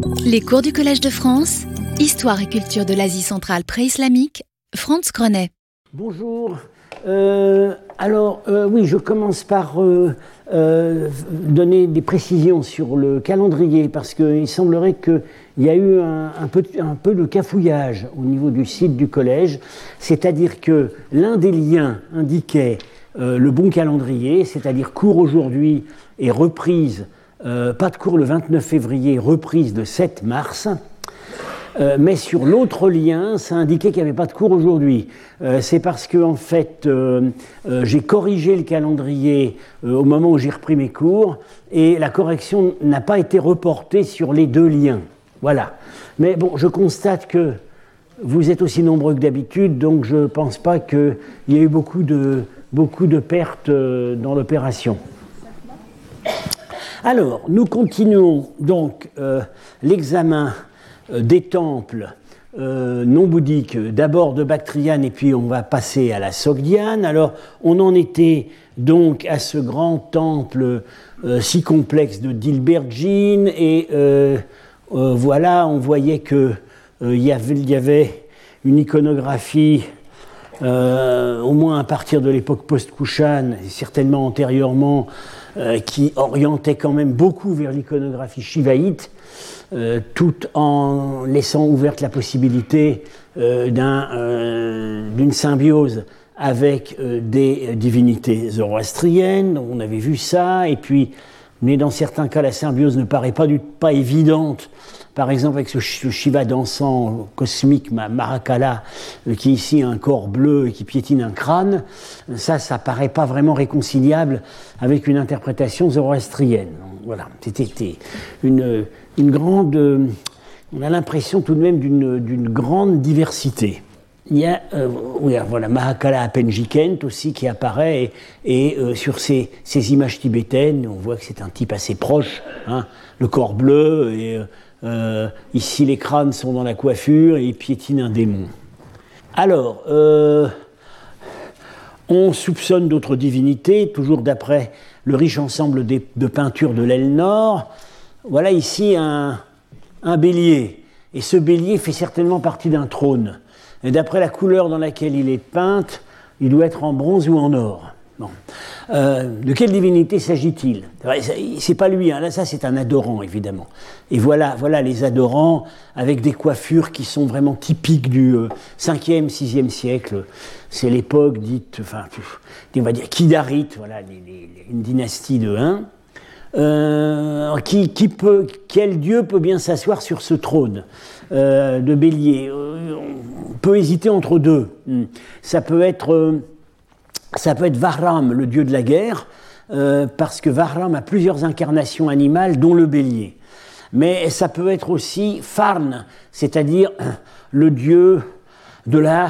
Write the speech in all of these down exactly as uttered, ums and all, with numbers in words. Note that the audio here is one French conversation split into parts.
Les cours du Collège de France, Histoire et culture de l'Asie centrale pré-islamique, Franz Grenet. Bonjour. Euh, alors, euh, oui, je commence par euh, euh, donner des précisions sur le calendrier, parce qu'il semblerait qu'il y a eu un, un, peu, un peu de cafouillage au niveau du site du collège, c'est-à-dire que l'un des liens indiquait euh, le bon calendrier, c'est-à-dire cours aujourd'hui et reprise, euh, pas de cours le vingt-neuf février, reprise le sept mars. Euh, mais sur l'autre lien, ça indiquait qu'il n'y avait pas de cours aujourd'hui. Euh, c'est parce que, en fait, euh, euh, j'ai corrigé le calendrier euh, au moment où j'ai repris mes cours, et la correction n'a pas été reportée sur les deux liens. Voilà. Mais bon, je constate que vous êtes aussi nombreux que d'habitude, donc je ne pense pas qu'il y ait eu beaucoup de, beaucoup de pertes euh, dans l'opération. Alors, nous continuons donc euh, l'examen des temples euh, non bouddhiques, d'abord de Bactriane et puis on va passer à la Sogdiane. Alors on en était donc à ce grand temple euh, si complexe de Dilbergine et euh, euh, voilà, on voyait que euh, y avait, y avait une iconographie euh, au moins à partir de l'époque post-Kushan et certainement antérieurement euh, qui orientait quand même beaucoup vers l'iconographie shivaïte. Euh, tout en laissant ouverte la possibilité euh, d'un, euh, d'une symbiose avec euh, des divinités zoroastriennes. On avait vu ça, et puis, mais dans certains cas, la symbiose ne paraît pas, du, pas évidente. Par exemple, avec ce, ce Shiva dansant cosmique, Marakala, euh, qui ici a un corps bleu et qui piétine un crâne, ça, ça paraît pas vraiment réconciliable avec une interprétation zoroastrienne. Voilà, c'était une, une grande... On a l'impression tout de même d'une, d'une grande diversité. Il y a, euh, oui, voilà, Mahakala Apenjikent aussi qui apparaît, et, et euh, sur ces, ces images tibétaines, on voit que c'est un type assez proche, hein, le corps bleu, et euh, ici les crânes sont dans la coiffure, et il piétine un démon. Alors, euh, on soupçonne d'autres divinités, toujours d'après le riche ensemble des, de peintures de l'aile nord. Voilà ici un, un bélier, et ce bélier fait certainement partie d'un trône. Et d'après la couleur dans laquelle il est peint, il doit être en bronze ou en or. Bon. Euh, de quelle divinité s'agit-il ? C'est pas lui, hein. Là ça c'est un adorant évidemment. Et voilà, voilà les adorants avec des coiffures qui sont vraiment typiques du euh, cinquième, sixième siècle. C'est l'époque dite, enfin, on va dire Kidarite, voilà, les, les, une dynastie de Hun. Euh, qui, qui peut, quel dieu peut bien s'asseoir sur ce trône euh, de bélier ? euh, On peut hésiter entre deux. Ça peut être, euh, ça peut être Vahram, le dieu de la guerre, euh, parce que Vahram a plusieurs incarnations animales, dont le bélier. Mais ça peut être aussi Farn, c'est-à-dire le dieu de la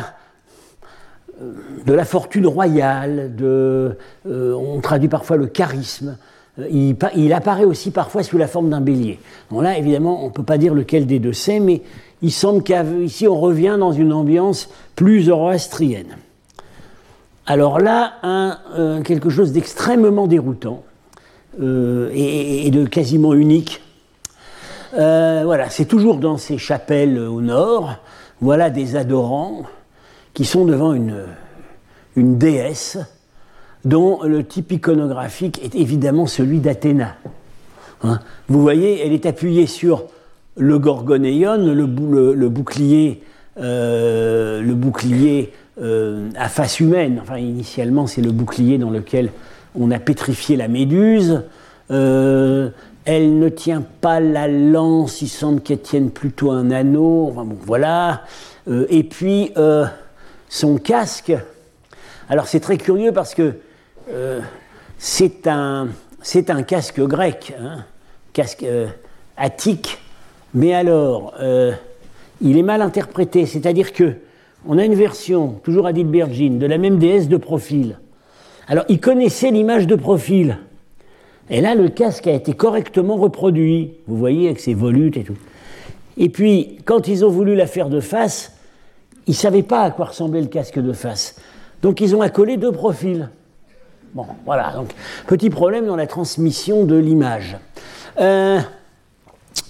de la fortune royale, de, euh, on traduit parfois le charisme. Il, il apparaît aussi parfois sous la forme d'un bélier. Donc là, évidemment, on ne peut pas dire lequel des deux c'est, mais il semble qu'ici, on revient dans une ambiance plus zoroastrienne. Alors là, un, euh, quelque chose d'extrêmement déroutant euh, et, et de quasiment unique. Euh, voilà, c'est toujours dans ces chapelles au nord. Voilà des adorants qui sont devant une, une déesse dont le type iconographique est évidemment celui d'Athéna. Hein, vous voyez, elle est appuyée sur le gorgonéon, le, le, le bouclier, euh, le bouclier euh, à face humaine. Enfin, initialement, c'est le bouclier dans lequel on a pétrifié la méduse. Euh, elle ne tient pas la lance, il semble qu'elle tienne plutôt un anneau. Enfin bon, voilà. Euh, et puis, euh, son casque. Alors, c'est très curieux parce que Euh, c'est, un, c'est un casque grec, hein, casque euh, attique, mais alors, euh, il est mal interprété, c'est-à-dire qu'on a une version, toujours à Dilbergine, de la même déesse de profil. Alors, ils connaissaient l'image de profil, et là, le casque a été correctement reproduit, vous voyez, avec ses volutes et tout. Et puis, quand ils ont voulu la faire de face, ils ne savaient pas à quoi ressemblait le casque de face, donc ils ont accolé deux profils. Bon, voilà, donc petit problème dans la transmission de l'image. Euh,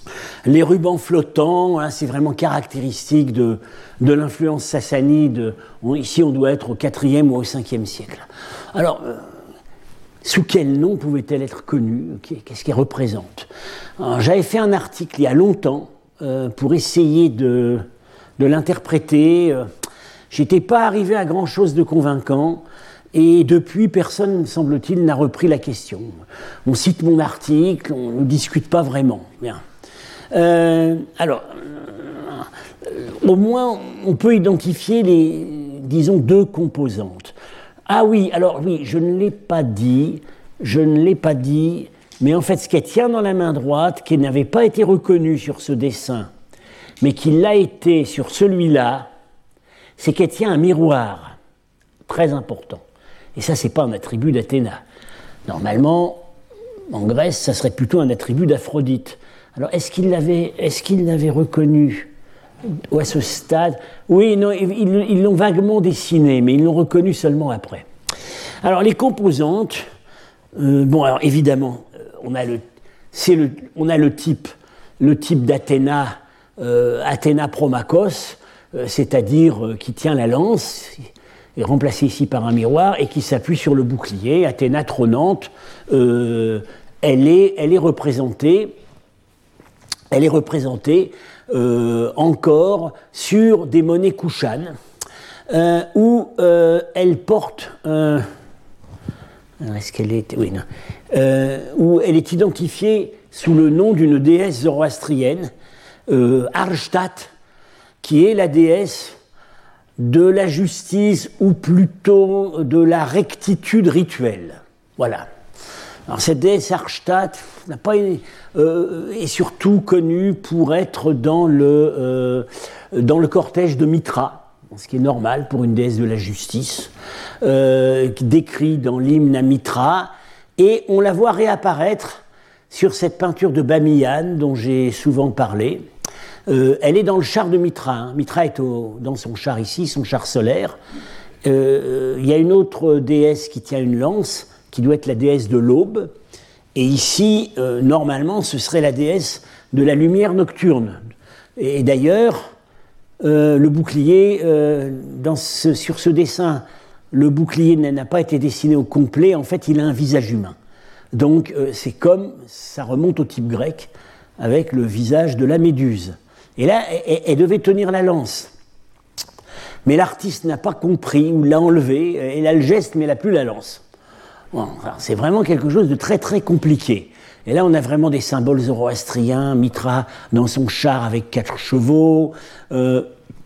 les rubans flottants, hein, c'est vraiment caractéristique de, de l'influence sassanide. On, ici, on doit être au quatrième ou au cinquième siècle. Alors, euh, sous quel nom pouvait-elle être connue? Qu'est-ce qu'elle représente? Alors, j'avais fait un article il y a longtemps euh, pour essayer de, de l'interpréter. Euh, J'étais pas arrivé à grand-chose de convaincant. Et depuis, personne, semble-t-il, n'a repris la question. On cite mon article, on ne discute pas vraiment. Bien. Euh, alors, euh, au moins, on peut identifier les, disons, deux composantes. Ah oui, alors oui, je ne l'ai pas dit, je ne l'ai pas dit, mais en fait, ce qu'elle tient dans la main droite, qui n'avait pas été reconnu sur ce dessin, mais qui l'a été sur celui-là, c'est qu'elle tient un miroir très important. Et ça, ce n'est pas un attribut d'Athéna. Normalement, en Grèce, ça serait plutôt un attribut d'Aphrodite. Alors, est-ce qu'il l'avait, est-ce qu'il l'avait reconnu ou à ce stade? Oui, non, ils, ils l'ont vaguement dessiné, mais ils l'ont reconnu seulement après. Alors, les composantes, euh, bon, alors évidemment, on a le, c'est le, on a le type, le type d'Athéna, euh, Athéna Promachos, euh, c'est-à-dire euh, qui tient la lance, est remplacé ici par un miroir et qui s'appuie sur le bouclier. Athéna trônante, euh, elle, est, elle est représentée, elle est représentée euh, encore sur des monnaies kouchanes euh, où euh, elle porte, euh, est-ce qu'elle est, oui, non, euh, où elle est identifiée sous le nom d'une déesse zoroastrienne, euh, Arshtat, qui est la déesse de la justice, ou plutôt de la rectitude rituelle. Voilà. Alors cette déesse Arshtat n'a pas, euh, est surtout connue pour être dans le, euh, dans le cortège de Mitra, ce qui est normal pour une déesse de la justice, euh, décrit dans l'hymne à Mitra, et on la voit réapparaître sur cette peinture de Bamiyan dont j'ai souvent parlé. Euh, elle est dans le char de Mitra. Hein. Mitra est au, dans son char ici, son char solaire. Euh, il y a une autre déesse qui tient une lance, qui doit être la déesse de l'aube. Et ici, euh, normalement, ce serait la déesse de la lumière nocturne. Et, et d'ailleurs, euh, le bouclier, euh, dans ce, sur ce dessin, le bouclier n'a pas été dessiné au complet. En fait, il a un visage humain. Donc, euh, c'est comme, ça remonte au type grec, avec le visage de la Méduse. Et là, elle, elle devait tenir la lance. Mais l'artiste n'a pas compris ou l'a enlevé. Elle a le geste, mais elle n'a plus la lance. Bon, enfin, c'est vraiment quelque chose de très très compliqué. Et là, on a vraiment des symboles zoroastriens, Mitra dans son char avec quatre chevaux, euh,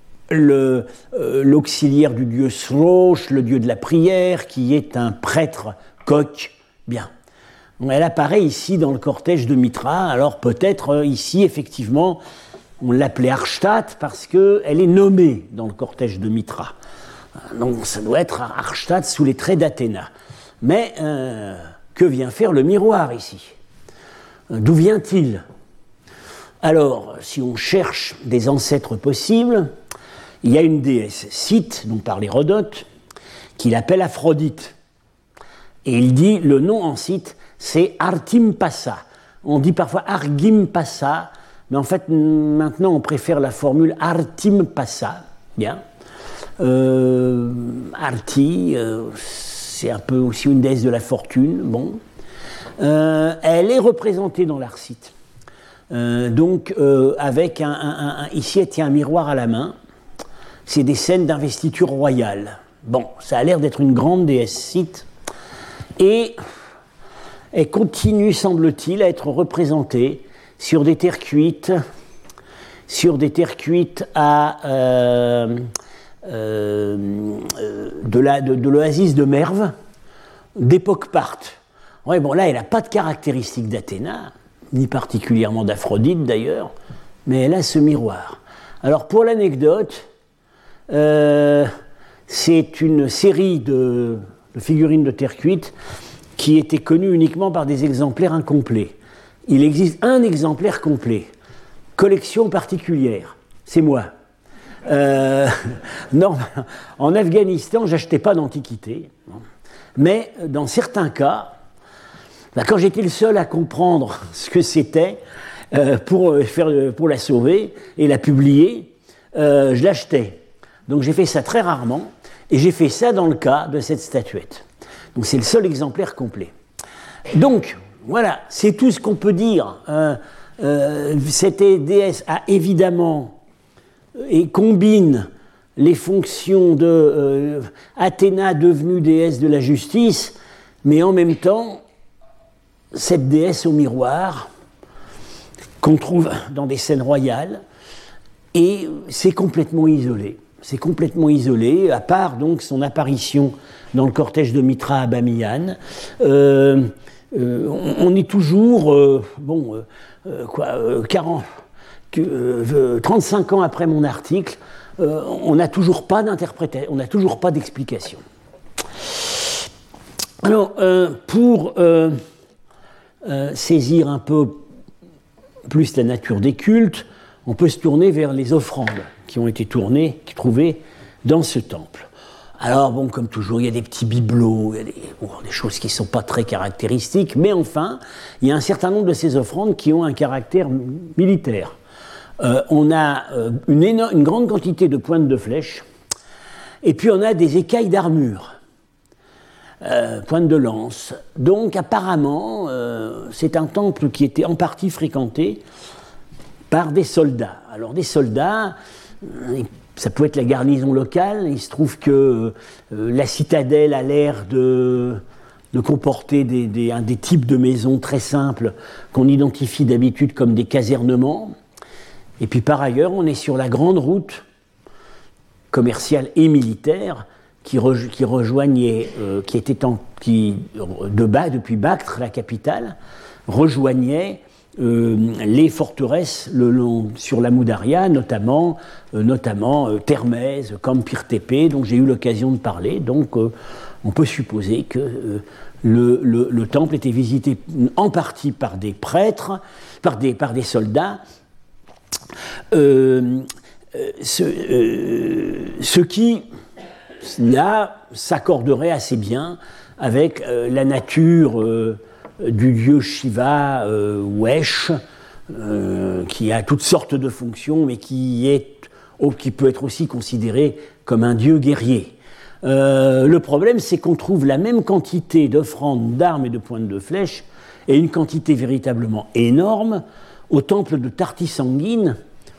le, euh, l'auxiliaire du dieu Srosh, le dieu de la prière, qui est un prêtre coq. Bien. Donc, elle apparaît ici dans le cortège de Mitra. Alors peut-être euh, ici, effectivement, on l'appelait Arshtat parce qu'elle est nommée dans le cortège de Mitra. Donc ça doit être Arshtat sous les traits d'Athéna. Mais euh, que vient faire le miroir ici? D'où vient-il? Alors, si on cherche des ancêtres possibles, il y a une déesse Scythe, dont parle Hérodote, qui l'appelle Aphrodite. Et il dit, le nom en Scythe, c'est Artimpasa. On dit parfois Argimpasa, mais en fait, maintenant, on préfère la formule Artimpasa. Bien. Euh, Arti, euh, c'est un peu aussi une déesse de la fortune. Bon. Euh, elle est représentée dans l'Arcite. Euh, donc, euh, avec un, un, un, ici, elle tient un miroir à la main. C'est des scènes d'investiture royale. Bon, ça a l'air d'être une grande déesse Scythe. Et elle continue, semble-t-il, à être représentée sur des terres cuites, sur des terres cuites à, euh, euh, de, la, de, de l'oasis de Merve, d'époque parthe. Ouais, bon, là, elle n'a pas de caractéristiques d'Athéna, ni particulièrement d'Aphrodite d'ailleurs, mais elle a ce miroir. Alors, pour l'anecdote, euh, c'est une série de, de figurines de terre cuite qui était connue uniquement par des exemplaires incomplets. Il existe un exemplaire complet, collection particulière, c'est moi. Euh, non, en Afghanistan, je n'achetais pas d'antiquité, mais dans certains cas, là, quand j'étais le seul à comprendre ce que c'était, euh, pour, faire, pour la sauver et la publier, euh, je l'achetais. Donc j'ai fait ça très rarement, et j'ai fait ça dans le cas de cette statuette. Donc c'est le seul exemplaire complet. Donc, voilà, c'est tout ce qu'on peut dire. Euh, euh, cette déesse a évidemment et combine les fonctions de euh, Athéna devenue déesse de la justice, mais en même temps, cette déesse au miroir, qu'on trouve dans des scènes royales, et c'est complètement isolé. C'est complètement isolé, à part donc son apparition dans le cortège de Mitra à Bamiyan. Euh, euh, on, on est toujours, euh, bon, euh, quoi, euh, quarante, euh, trente-cinq ans après mon article, euh, on n'a toujours pas d'interprétation, on n'a toujours pas d'explication. Alors, euh, pour euh, euh, saisir un peu plus la nature des cultes, on peut se tourner vers les offrandes qui ont été tournées, qui trouvées dans ce temple. Alors, bon, comme toujours, il y a des petits bibelots, il y a des, bon, des choses qui ne sont pas très caractéristiques, mais enfin, il y a un certain nombre de ces offrandes qui ont un caractère militaire. Euh, on a euh, une, énorme, une grande quantité de pointes de flèches, et puis on a des écailles d'armure, euh, pointes de lance. Donc, apparemment, euh, c'est un temple qui était en partie fréquenté par des soldats. Alors, des soldats, euh, ça peut être la garnison locale. Il se trouve que euh, la citadelle a l'air de, de comporter des, des, un des types de maisons très simples qu'on identifie d'habitude comme des casernements. Et puis par ailleurs, on est sur la grande route commerciale et militaire qui, re, qui rejoignait, euh, qui était en, qui, de bas, depuis Bactre, la capitale, rejoignait Euh, les forteresses le long, sur la Moudaria, notamment, euh, notamment euh, Termèse, Kampir-Tépé, dont j'ai eu l'occasion de parler. Donc euh, on peut supposer que euh, le, le, le temple était visité en partie par des prêtres, par des, par des soldats, euh, ce, euh, ce qui, là, s'accorderait assez bien avec euh, la nature euh, du dieu Shiva, euh, Wesh, euh, qui a toutes sortes de fonctions, mais qui, est, oh, qui peut être aussi considéré comme un dieu guerrier. Euh, le problème, c'est qu'on trouve la même quantité d'offrandes d'armes et de pointes de flèches, et une quantité véritablement énorme, au temple de Tarti-Sanguine,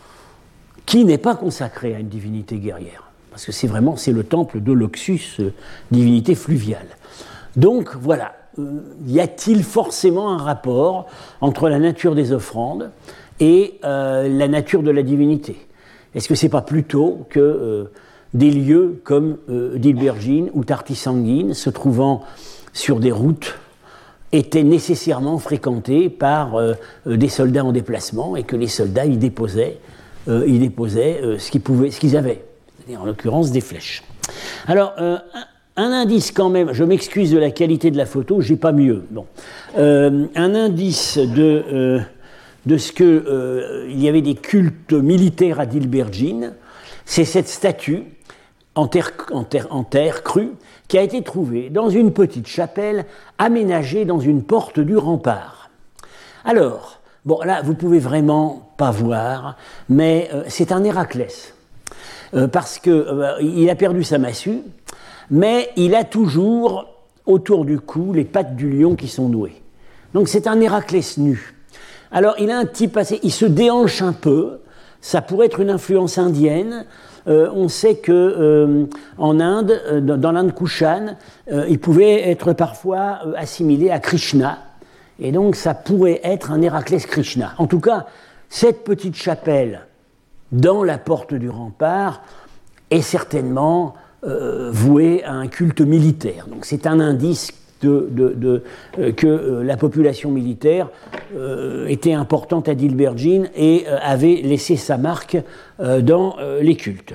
qui n'est pas consacré à une divinité guerrière. Parce que c'est vraiment, c'est le temple de l'Oxus, euh, divinité fluviale. Donc, voilà. Y a-t-il forcément un rapport entre la nature des offrandes et euh, la nature de la divinité? Est-ce que ce n'est pas plutôt que euh, des lieux comme euh, Dilbergine ou Tarti-Sanguine, se trouvant sur des routes, étaient nécessairement fréquentés par euh, des soldats en déplacement et que les soldats y déposaient, euh, y déposaient euh, ce qu'ils pouvaient, ce qu'ils avaient, c'est-à-dire en l'occurrence des flèches. Alors, euh, un indice quand même, je m'excuse de la qualité de la photo, j'ai pas mieux. Bon. Euh, un indice de, euh, de ce qu'il euh, y avait des cultes militaires à Dilbergine, c'est cette statue en terre, en, terre, en terre crue qui a été trouvée dans une petite chapelle aménagée dans une porte du rempart. Alors, bon là vous pouvez vraiment pas voir, mais euh, c'est un Héraclès, euh, parce qu'il euh, a perdu sa massue, mais il a toujours autour du cou les pattes du lion qui sont nouées. Donc c'est un Héraclès nu. Alors il a un petit passé, il se déhanche un peu, ça pourrait être une influence indienne. Euh, on sait que euh, en Inde, euh, dans l'Inde Kushan, euh, il pouvait être parfois euh, assimilé à Krishna, et donc ça pourrait être un Héraclès Krishna. En tout cas, cette petite chapelle dans la porte du rempart est certainement Euh, voué à un culte militaire. Donc c'est un indice de, de, de, euh, que euh, la population militaire euh, était importante à Dilbergine et euh, avait laissé sa marque euh, dans euh, les cultes.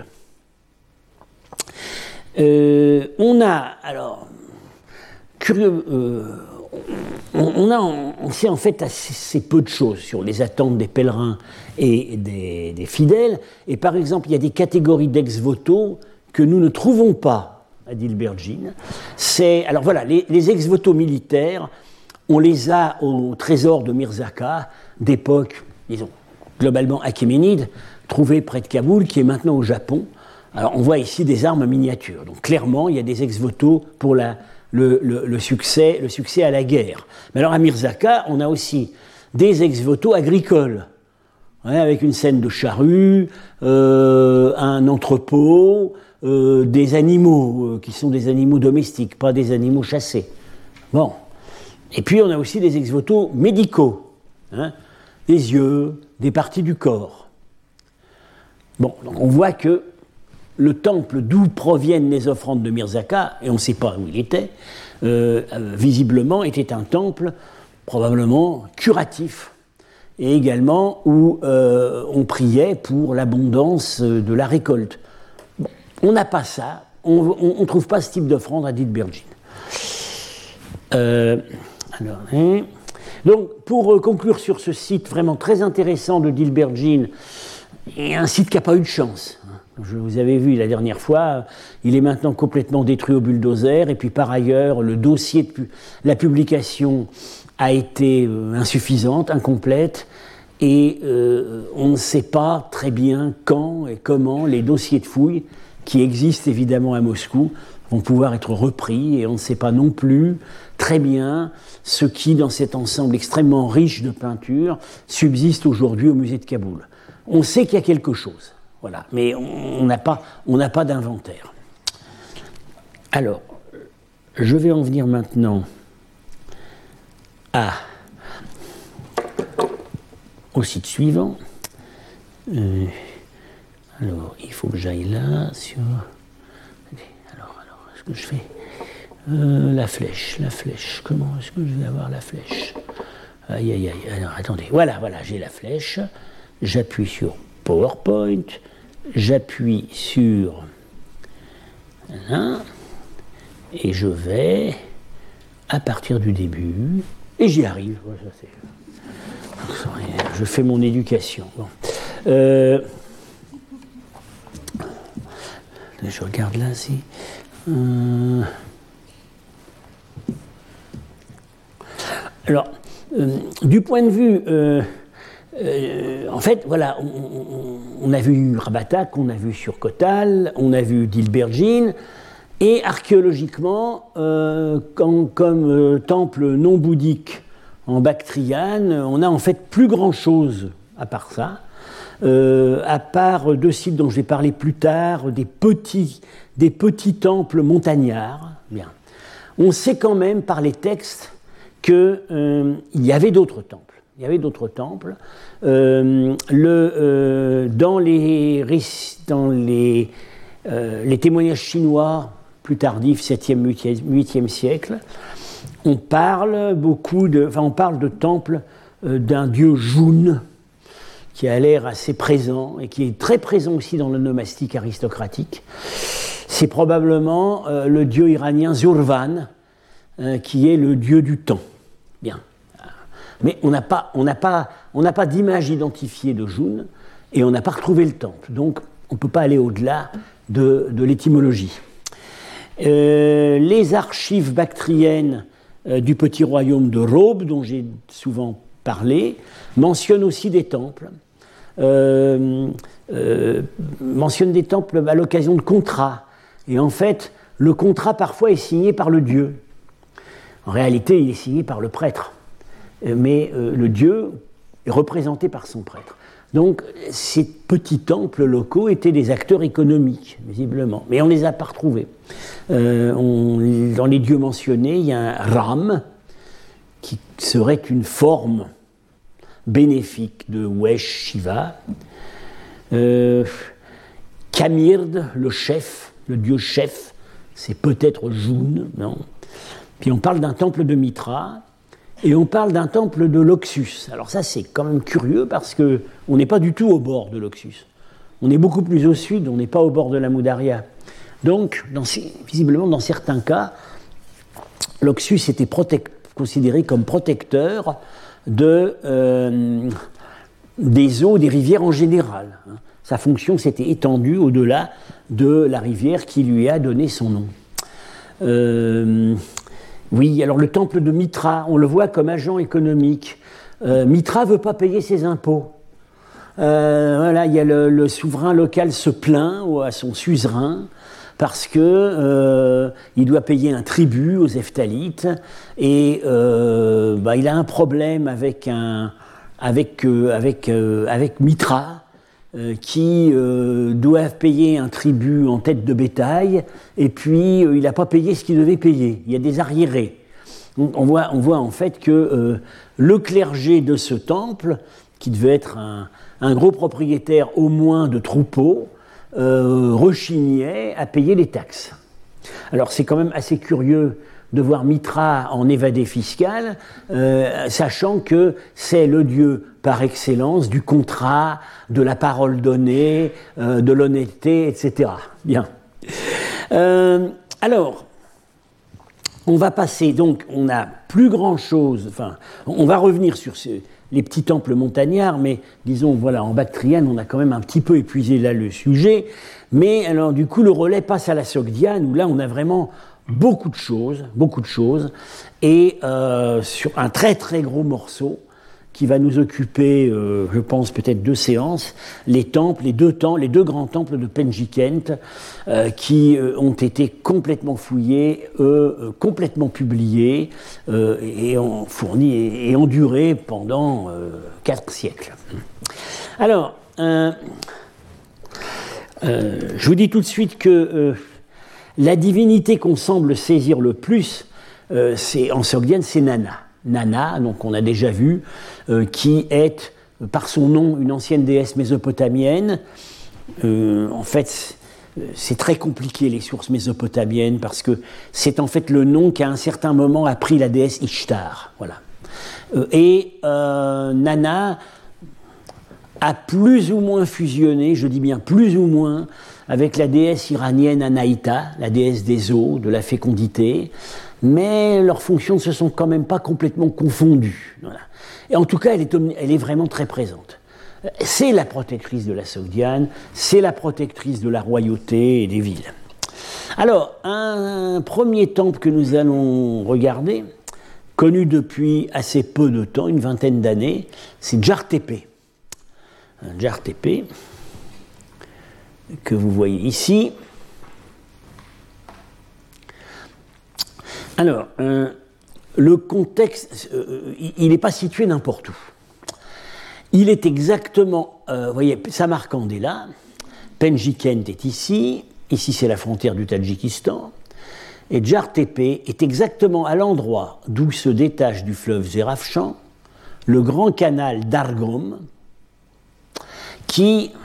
Euh, on a, alors, curieux, euh, on, on, a, on sait en fait assez, assez peu de choses sur les attentes des pèlerins et des, des fidèles, et par exemple il y a des catégories d'ex-voto que nous ne trouvons pas à Dilbergine. C'est, alors voilà, les, les ex-voto militaires, on les a au trésor de Mirzaka, d'époque disons, globalement achéménide, trouvé près de Kaboul, qui est maintenant au Japon. Alors on voit ici des armes miniatures. Donc clairement, il y a des ex-voto pour la, le, le, le, succès, le succès à la guerre. Mais alors à Mirzaka, on a aussi des ex-voto agricoles, hein, avec une scène de charrue, euh, un entrepôt, euh, des animaux, euh, qui sont des animaux domestiques, pas des animaux chassés. Bon. Et puis on a aussi des ex-voto médicaux, hein, des yeux, des parties du corps. Bon, donc on voit que le temple d'où proviennent les offrandes de Mirzaka, et on ne sait pas où il était, euh, euh, visiblement était un temple probablement curatif, et également où euh, on priait pour l'abondance de la récolte. Bon, on n'a pas ça, on ne trouve pas ce type d'offrande à Dilbergine. Euh, alors, hein. Donc, pour conclure sur ce site vraiment très intéressant de Dilbergine, et un site qui n'a pas eu de chance. Je vous avais vu la dernière fois, il est maintenant complètement détruit au bulldozer, et puis par ailleurs, le dossier de pu- la publication a été euh, insuffisante, incomplète, et euh, on ne sait pas très bien quand et comment les dossiers de fouilles, qui existent évidemment à Moscou, vont pouvoir être repris, et on ne sait pas non plus très bien ce qui, dans cet ensemble extrêmement riche de peintures, subsiste aujourd'hui au musée de Kaboul. On sait qu'il y a quelque chose. Voilà, mais on n'a pas, on n'a pas d'inventaire. Alors, je vais en venir maintenant à, au site suivant. Euh, alors, il faut que j'aille là, sur... Alors, alors est-ce que je fais euh, la flèche, la flèche. Comment est-ce que je vais avoir la flèche? Aïe, aïe, aïe. Alors, attendez. Voilà, voilà, j'ai la flèche. J'appuie sur PowerPoint. J'appuie sur là, et je vais à partir du début, et j'y arrive. Je fais mon éducation. Bon. Euh, je regarde là, si. Euh, alors, euh, du point de vue. Euh, Euh, en fait, voilà, on, on, on a vu Rabatak, on a vu Surkotal, on a vu Dilbergine, et archéologiquement, euh, quand, comme euh, temple non bouddhique en Bactriane, on a en fait plus grand-chose à part ça, euh, à part deux sites dont je vais parler plus tard, des petits, des petits temples montagnards. Bien. On sait quand même par les textes qu'il euh, y avait d'autres temples. Il y avait d'autres temples. Euh, le, euh, dans les, dans les, euh, les témoignages chinois plus tardifs, septième, huitième siècle, on parle beaucoup de, enfin, on parle de temples euh, d'un dieu Jun, qui a l'air assez présent et qui est très présent aussi dans le nomastique aristocratique. C'est probablement euh, le dieu iranien Zurvan, euh, qui est le dieu du temps. Bien. Mais on n'a pas, on n'a pas, on n'a pas d'image identifiée de Jun et on n'a pas retrouvé le temple. Donc on ne peut pas aller au-delà de, de l'étymologie. Euh, les archives bactriennes euh, du petit royaume de Raube, dont j'ai souvent parlé, mentionnent aussi des temples. Euh, euh, mentionnent des temples à l'occasion de contrats. Et en fait, le contrat parfois est signé par le dieu. En réalité, il est signé par le prêtre. Mais euh, le dieu est représenté par son prêtre. Donc, ces petits temples locaux étaient des acteurs économiques, visiblement. Mais on ne les a pas retrouvés. Euh, on, dans les dieux mentionnés, il y a un Ram, qui serait une forme bénéfique de Wesh Shiva. Euh, Kamird, le chef, le dieu chef, c'est peut-être Jun, non? Puis on parle d'un temple de Mitra, et on parle d'un temple de l'Oxus. Alors ça, c'est quand même curieux parce qu'on n'est pas du tout au bord de l'Oxus. On est beaucoup plus au sud, on n'est pas au bord de la Moudaria. Donc, dans, visiblement, dans certains cas, l'Oxus était protect, considéré comme protecteur de, euh, des eaux des rivières en général. Sa fonction s'était étendue au-delà de la rivière qui lui a donné son nom. Euh, Oui, alors le temple de Mitra, on le voit comme agent économique. euh, Mitra ne veut pas payer ses impôts. Euh, voilà, il y a le, le souverain local se plaint à son suzerain parce que euh, il doit payer un tribut aux Hephthalites et euh, bah, il a un problème avec un avec euh, avec euh, avec Mitra euh, qui euh, doivent payer un tribut en tête de bétail et puis euh, il n'a pas payé ce qu'il devait payer. Il y a des arriérés. Donc, on voit on voit en fait que euh, le clergé de ce temple, qui devait être un, un gros propriétaire au moins de troupeaux, euh, rechignait à payer les taxes. Alors c'est quand même assez curieux de voir Mitra en évadé fiscal, euh, sachant que c'est le dieu par excellence du contrat, de la parole donnée, euh, de l'honnêteté, et cetera. Bien. Euh, alors, on va passer, donc on n'a plus grand-chose, enfin, on va revenir sur ce... les petits temples montagnards, mais disons, voilà, en Bactriane, on a quand même un petit peu épuisé là le sujet. Mais alors, du coup, le relais passe à la Sogdiane, où là, on a vraiment beaucoup de choses, beaucoup de choses, et euh, sur un très très gros morceau qui va nous occuper, euh, je pense, peut-être deux séances, les temples, les deux, temps, les deux grands temples de Penjikent, euh, qui euh, ont été complètement fouillés, eux, euh, complètement publiés, euh, et ont fourni et, et enduré pendant euh, quatre siècles. Alors, euh, euh, je vous dis tout de suite que euh, la divinité qu'on semble saisir le plus, euh, c'est, en Sogdiane, c'est Nana. Nana, donc on a déjà vu, euh, qui est, par son nom, une ancienne déesse mésopotamienne. Euh, en fait, c'est très compliqué, les sources mésopotamiennes, parce que c'est en fait le nom qu'à un certain moment a pris la déesse Ishtar. Voilà. Euh, et euh, Nana a plus ou moins fusionné, je dis bien plus ou moins, avec la déesse iranienne Anaïta, la déesse des eaux, de la fécondité, mais leurs fonctions ne se sont quand même pas complètement confondues. Voilà. Et en tout cas, elle est, elle est vraiment très présente. C'est la protectrice de la Sogdiane, c'est la protectrice de la royauté et des villes. Alors, un premier temple que nous allons regarder, connu depuis assez peu de temps, une vingtaine d'années, c'est Djar-Tépé. Djar-Tépé, que vous voyez ici. Alors, euh, le contexte, euh, il n'est pas situé n'importe où. Il est exactement, euh, vous voyez, Samarcande est là, Penjikent est ici, ici c'est la frontière du Tadjikistan, et Djar-Tépé est exactement à l'endroit d'où se détache du fleuve Zerafshan le grand canal d'Argom, qui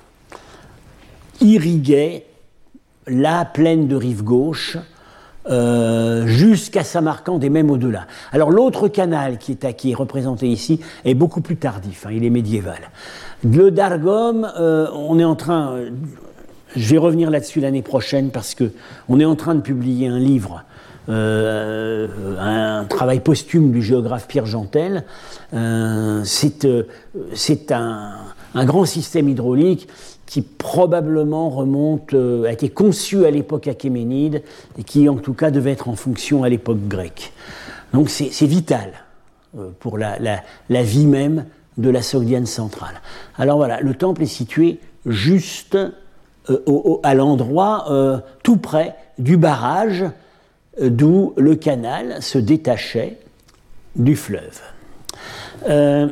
irriguait la plaine de rive gauche euh, jusqu'à Samarcande et même au-delà. Alors l'autre canal qui est, qui est représenté ici est beaucoup plus tardif, hein, il est médiéval. Le Dargom, euh, on est en train, euh, je vais revenir là-dessus l'année prochaine parce que on est en train de publier un livre, euh, un travail posthume du géographe Pierre Gentel. Euh, c'est euh, c'est un, un grand système hydraulique qui probablement remonte, euh, a été conçu à l'époque achéménide et qui en tout cas devait être en fonction à l'époque grecque. Donc c'est, c'est vital euh, pour la, la, la vie même de la Sogdiane centrale. Alors voilà, le temple est situé juste euh, au, au, à l'endroit euh, tout près du barrage euh, d'où le canal se détachait du fleuve. Euh,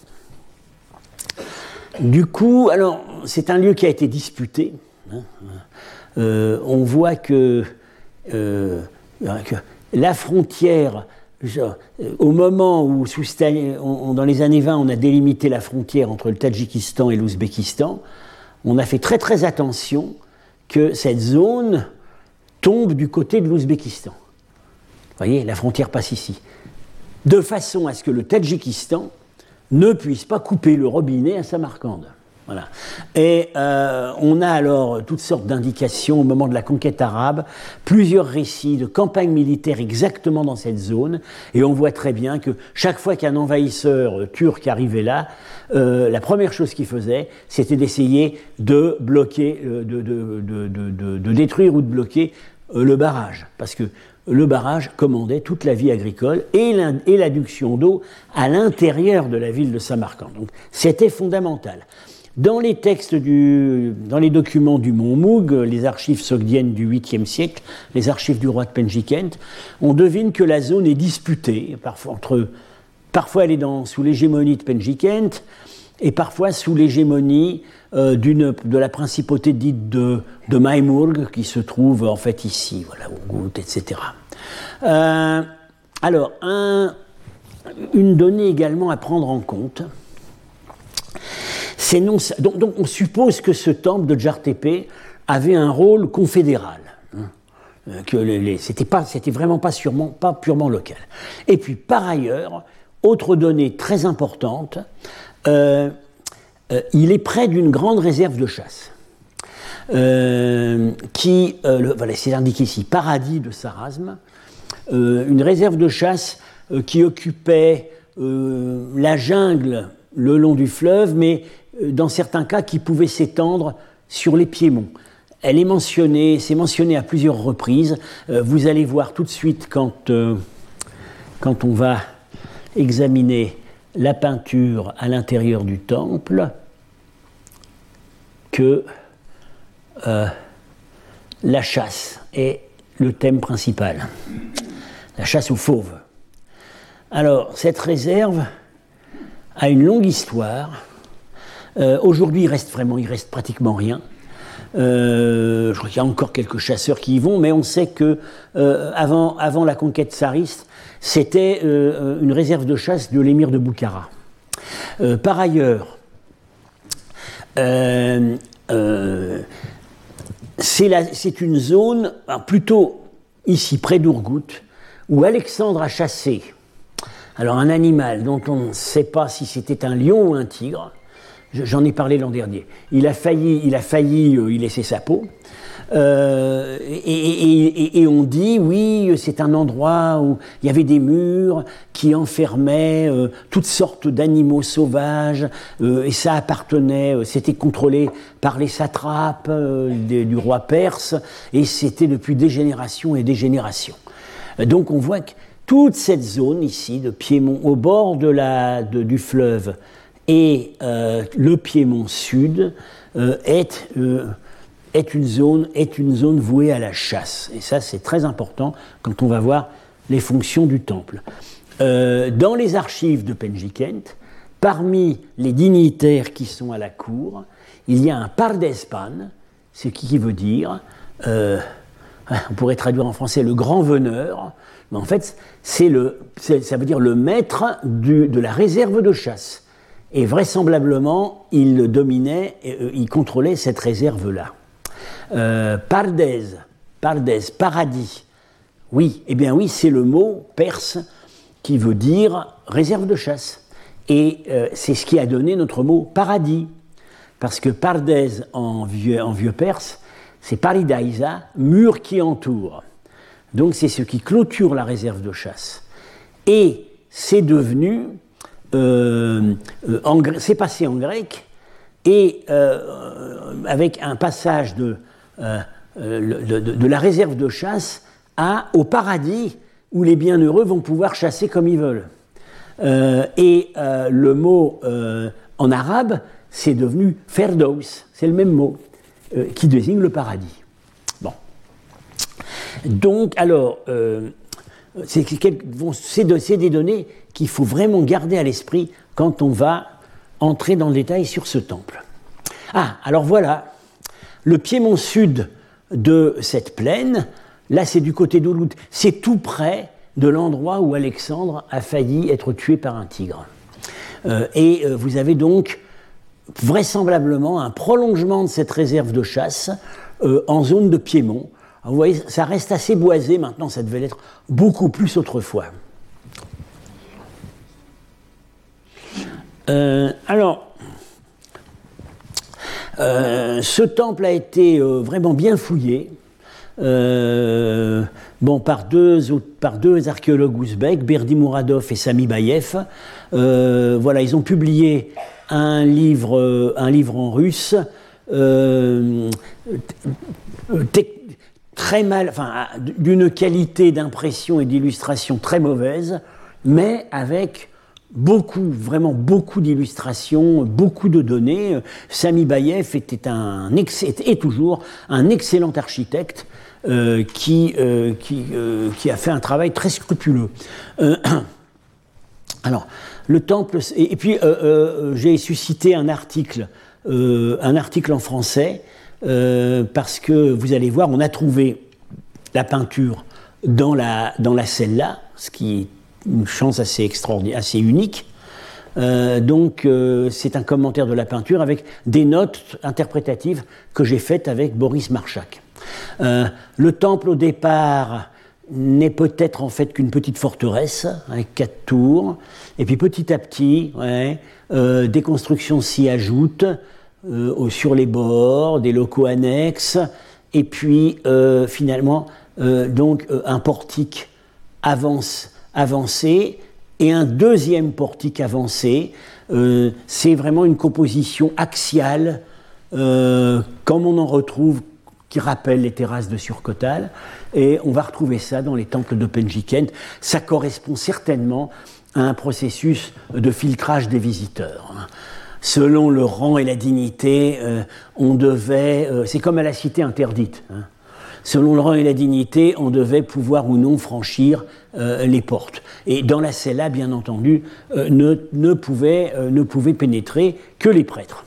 Du coup, alors, c'est un lieu qui a été disputé. Hein. Euh, on voit que, euh, que la frontière, genre, au moment où, sous, on, dans les années vingt, on a délimité la frontière entre le Tadjikistan et l'Ouzbékistan, on a fait très très attention que cette zone tombe du côté de l'Ouzbékistan. Vous voyez, la frontière passe ici. De façon à ce que le Tadjikistan ne puisse pas couper le robinet à Samarcande. Voilà. Et euh, on a alors toutes sortes d'indications au moment de la conquête arabe, plusieurs récits de campagnes militaires exactement dans cette zone, et on voit très bien que chaque fois qu'un envahisseur turc arrivait là, euh, la première chose qu'il faisait, c'était d'essayer de bloquer, de, de, de, de, de, de détruire ou de bloquer euh, le barrage, parce que le barrage commandait toute la vie agricole et l'adduction d'eau à l'intérieur de la ville de Samarcande. Donc c'était fondamental. Dans les textes, du, dans les documents du Mont Moug, les archives sogdiennes du huitième siècle, les archives du roi de Penjikent, on devine que la zone est disputée. Parfois, entre, parfois elle est dans, sous l'hégémonie de Penjikent et parfois sous l'hégémonie euh, d'une, de la principauté dite de, de Maimurg, qui se trouve en fait ici, voilà, au Gout, et cetera. Euh, alors, un, une donnée également à prendre en compte, c'est non, donc, donc on suppose que ce temple de Djartepe avait un rôle confédéral, hein, que les, les, c'était, pas, c'était vraiment pas, sûrement, pas purement local. Et puis par ailleurs, autre donnée très importante, euh, euh, il est près d'une grande réserve de chasse, euh, qui, euh, le, voilà, c'est indiqué ici, Paradis de Sarasme, euh, une réserve de chasse euh, qui occupait euh, la jungle le long du fleuve, mais dans certains cas qui pouvait s'étendre sur les piémonts. Elle est mentionnée, c'est mentionné à plusieurs reprises. Euh, vous allez voir tout de suite quand, euh, quand on va examiner la peinture à l'intérieur du temple que euh, la chasse est le thème principal. La chasse aux fauves. Alors, cette réserve a une longue histoire. Euh, aujourd'hui, il reste vraiment, il reste pratiquement rien. Euh, je crois qu'il y a encore quelques chasseurs qui y vont, mais on sait que euh, avant, avant la conquête tsariste, c'était euh, une réserve de chasse de l'émir de Boukhara. Euh, par ailleurs, euh, euh, c'est, la, c'est une zone, plutôt ici près d'Ourgout, où Alexandre a chassé. Alors un animal dont on ne sait pas si c'était un lion ou un tigre. J'en ai parlé l'an dernier. Il a failli, il a failli euh, y laisser sa peau. Euh, et, et, et, et on dit, oui, c'est un endroit où il y avait des murs qui enfermaient euh, toutes sortes d'animaux sauvages, euh, et ça appartenait, euh, c'était contrôlé par les satrapes euh, des, du roi perse, et c'était depuis des générations et des générations. Donc on voit que toute cette zone ici, de Piémont, au bord de la, de, du fleuve, et euh, le Piémont sud euh, est, euh, est, une zone, est une zone vouée à la chasse. Et ça, c'est très important quand on va voir les fonctions du temple. Euh, dans les archives de Penjikent, parmi les dignitaires qui sont à la cour, il y a un pardespan, ce qui veut dire, euh, on pourrait traduire en français le grand veneur, mais en fait, c'est le, c'est, ça veut dire le maître du, de la réserve de chasse. Et vraisemblablement, il dominait, euh, il contrôlait cette réserve-là. Euh, Pardez, Pardez, paradis. Oui, eh bien oui, c'est le mot perse qui veut dire réserve de chasse. Et euh, c'est ce qui a donné notre mot paradis. Parce que Pardez en vieux, en vieux perse, c'est paridaisa, mur qui entoure. Donc c'est ce qui clôture la réserve de chasse. Et c'est devenu... Euh, euh, en, c'est passé en grec et euh, avec un passage de, euh, de, de, de la réserve de chasse à, au paradis où les bienheureux vont pouvoir chasser comme ils veulent. Euh, et euh, le mot euh, en arabe, c'est devenu Ferdows, c'est le même mot euh, qui désigne le paradis. Bon. Donc, alors, euh, c'est, c'est, c'est des données qu'il faut vraiment garder à l'esprit quand on va entrer dans le détail sur ce temple. Ah, alors voilà, le piémont sud de cette plaine, là c'est du côté d'Ourgout, c'est tout près de l'endroit où Alexandre a failli être tué par un tigre. Euh, et euh, vous avez donc vraisemblablement un prolongement de cette réserve de chasse euh, en zone de piémont. Alors, vous voyez, ça reste assez boisé, maintenant ça devait l'être beaucoup plus autrefois. Euh, alors, euh, ce temple a été euh, vraiment bien fouillé, euh, bon, par, deux, par deux archéologues ouzbeks, Berdi Mouradov et Sami Bayev. Euh, voilà, ils ont publié un livre, un livre en russe, euh, te, très mal, enfin, d'une qualité d'impression et d'illustration très mauvaise, mais avec beaucoup, vraiment beaucoup d'illustrations, beaucoup de données. Sami Bayev était un, est toujours un excellent architecte euh, qui, euh, qui, euh, qui a fait un travail très scrupuleux. Euh, alors, le temple, et, et puis euh, euh, j'ai suscité un article, euh, un article en français, euh, parce que vous allez voir, on a trouvé la peinture dans la, dans la celle-là, ce qui est une chance assez extraordinaire, assez unique. Euh, donc euh, c'est un commentaire de la peinture avec des notes interprétatives que j'ai faites avec Boris Marchak. Euh, le temple au départ n'est peut-être en fait qu'une petite forteresse avec quatre tours, et puis petit à petit, ouais, euh, des constructions s'y ajoutent euh, sur les bords, des locaux annexes, et puis euh, finalement euh, donc euh, un portique avance avancé et un deuxième portique avancé. Euh, c'est vraiment une composition axiale, euh, comme on en retrouve, qui rappelle les terrasses de Surcotal, et on va retrouver ça dans les temples de Penjikent. Ça correspond certainement à un processus de filtrage des visiteurs. Selon le rang et la dignité, euh, on devait... Euh, c'est comme à la cité interdite, hein. Selon le rang et la dignité, on devait pouvoir ou non franchir euh, les portes. Et dans la cella, bien entendu, euh, ne, ne, pouvaient, euh, ne pouvaient pénétrer que les prêtres.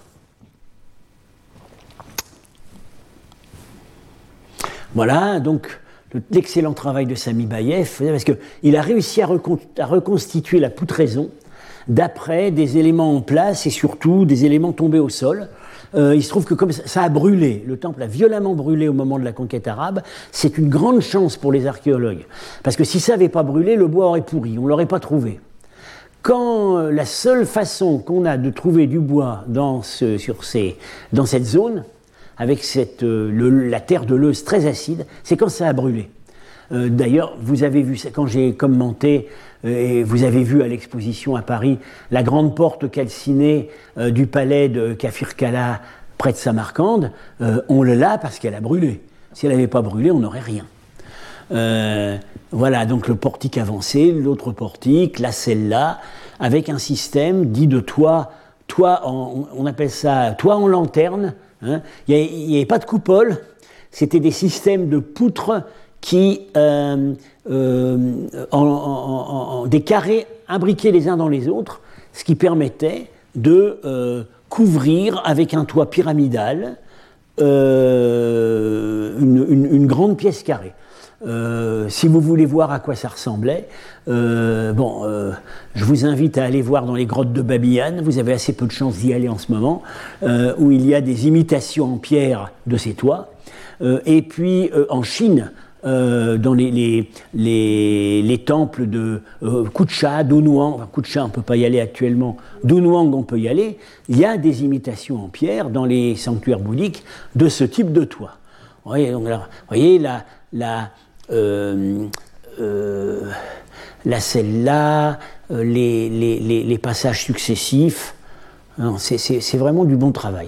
Voilà, donc l'excellent travail de Sami Bayev, parce qu'il a réussi à, recon, à reconstituer la poutraison d'après des éléments en place et surtout des éléments tombés au sol. Euh, il se trouve que comme ça, ça a brûlé, le temple a violemment brûlé au moment de la conquête arabe, c'est une grande chance pour les archéologues, parce que si ça n'avait pas brûlé, le bois aurait pourri, on ne l'aurait pas trouvé. Quand euh, la seule façon qu'on a de trouver du bois dans, ce, sur ces, dans cette zone, avec cette, euh, le, la terre de Leuze très acide, c'est quand ça a brûlé. Euh, d'ailleurs, vous avez vu, quand j'ai commenté, euh, et vous avez vu à l'exposition à Paris, la grande porte calcinée euh, du palais de Kafir Kala, près de Samarcande, euh, on le l'a parce qu'elle a brûlé. Si elle n'avait pas brûlé, on n'aurait rien. Euh, voilà, donc le portique avancé, l'autre portique, la celle-là, avec un système dit de toit, toit en, on appelle ça toit en lanterne. Hein. Il n'y avait pas de coupole, c'était des systèmes de poutres qui, euh, euh, en, en, en, en, des carrés imbriqués les uns dans les autres, ce qui permettait de euh, couvrir avec un toit pyramidal euh, une, une, une grande pièce carrée. Euh, si vous voulez voir à quoi ça ressemblait, euh, bon, euh, je vous invite à aller voir dans les grottes de Babylone. Vous avez assez peu de chance d'y aller en ce moment, euh, où il y a des imitations en pierre de ces toits. Euh, et puis euh, en Chine, euh, dans les, les, les, les temples de euh, Kucha, Dunhuang, enfin Kucha on ne peut pas y aller actuellement, Dunhuang on peut y aller, il y a des imitations en pierre dans les sanctuaires bouddhiques de ce type de toit. Vous voyez, donc, alors, vous voyez la, la Euh, euh, la celle-là, euh, les, les, les, les passages successifs, c'est, c'est, c'est vraiment du bon travail.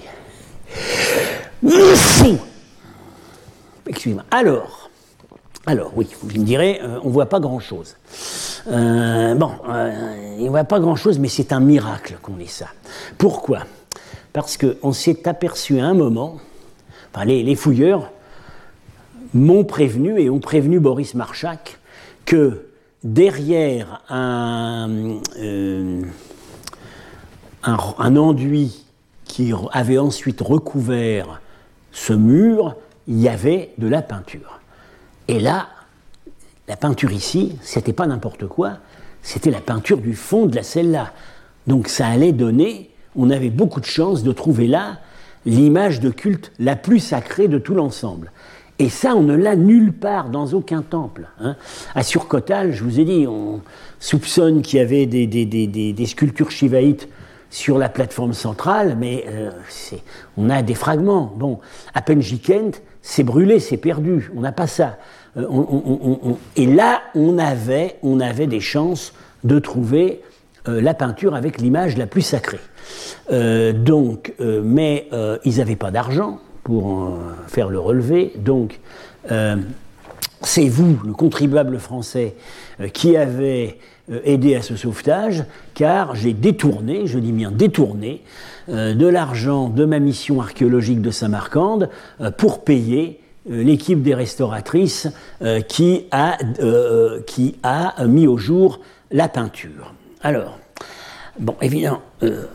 Excusez-moi. Alors, alors oui, vous me direz, euh, on ne voit pas grand-chose. Euh, bon, euh, on ne voit pas grand-chose, mais c'est un miracle qu'on ait ça. Pourquoi ? Parce qu'on s'est aperçu à un moment, enfin les, les fouilleurs, m'ont prévenu, et ont prévenu Boris Marchak, que derrière un, euh, un, un enduit qui avait ensuite recouvert ce mur, il y avait de la peinture. Et là, la peinture ici, c'était pas n'importe quoi, c'était la peinture du fond de la celle-là. Donc ça allait donner, on avait beaucoup de chance de trouver là l'image de culte la plus sacrée de tout l'ensemble. Et ça, on ne l'a nulle part, dans aucun temple. Hein. À Surcotal, je vous ai dit, on soupçonne qu'il y avait des, des, des, des, des sculptures shivaïtes sur la plateforme centrale, mais euh, c'est, on a des fragments. Bon, à Penjikent, c'est brûlé, c'est perdu, on n'a pas ça. Euh, on, on, on, on, et là, on avait, on avait des chances de trouver euh, la peinture avec l'image la plus sacrée. Euh, donc, euh, mais euh, ils n'avaient pas d'argent pour euh, faire le relevé. Donc, euh, c'est vous, le contribuable français, euh, qui avez euh, aidé à ce sauvetage, car j'ai détourné, je dis bien détourné, euh, de l'argent de ma mission archéologique de Samarcande euh, pour payer euh, l'équipe des restauratrices euh, qui, a, euh, qui a mis au jour la peinture. Alors, bon, évidemment, euh,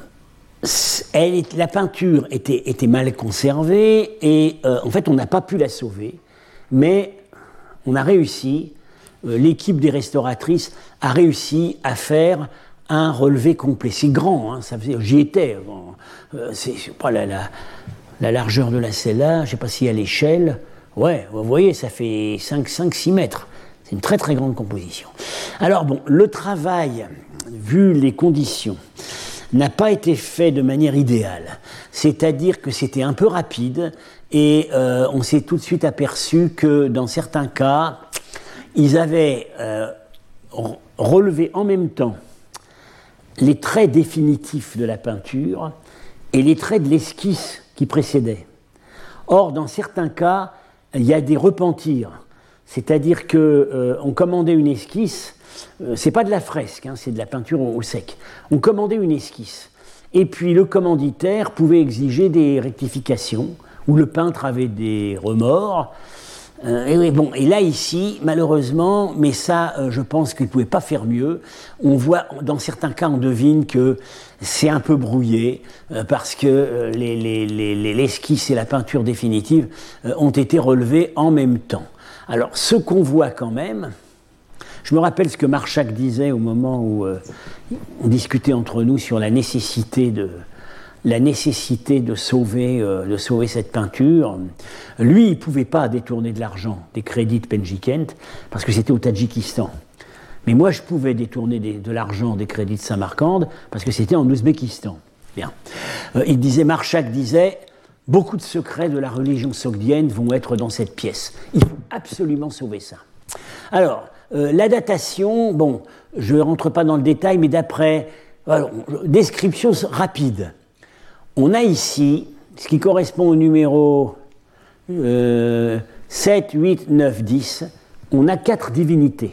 elle, la peinture était, était mal conservée et euh, en fait, on n'a pas pu la sauver, mais on a réussi, euh, l'équipe des restauratrices a réussi à faire un relevé complet. C'est grand, hein, ça faisait, j'y étais. Bon, euh, c'est, je sais pas, la, la, la largeur de la cella, je ne sais pas si à l'échelle, ouais, vous voyez, ça fait cinq six mètres. C'est une très très grande composition. Alors bon, le travail, vu les conditions, n'a pas été fait de manière idéale. C'est-à-dire que c'était un peu rapide et euh, on s'est tout de suite aperçu que dans certains cas, ils avaient euh, relevé en même temps les traits définitifs de la peinture et les traits de l'esquisse qui précédait. Or, dans certains cas, il y a des repentirs. C'est-à-dire qu'on euh, commandait une esquisse, euh, c'est pas de la fresque, hein, c'est de la peinture au, au sec. On commandait une esquisse. Et puis le commanditaire pouvait exiger des rectifications, ou le peintre avait des remords. Euh, et, oui, bon, et là, ici, malheureusement, mais ça, euh, je pense qu'il ne pouvait pas faire mieux. On voit, dans certains cas, on devine que c'est un peu brouillé, euh, parce que euh, les, les, les, l'esquisse et la peinture définitive euh, ont été relevés en même temps. Alors, ce qu'on voit quand même, je me rappelle ce que Marchak disait au moment où euh, on discutait entre nous sur la nécessité de, la nécessité de sauver, euh, de sauver cette peinture. Lui, il ne pouvait pas détourner de l'argent des crédits de Penjikent, parce que c'était au Tadjikistan. Mais moi, je pouvais détourner des, de l'argent des crédits de Samarcande, parce que c'était en Ouzbékistan. Bien. Euh, il disait, Marchak disait... Beaucoup de secrets de la religion sogdienne vont être dans cette pièce. Il faut absolument sauver ça. Alors, euh, la datation, bon, je ne rentre pas dans le détail, mais d'après... Alors, description rapide. On a ici, ce qui correspond au numéro euh, sept, huit, neuf, dix, on a quatre divinités.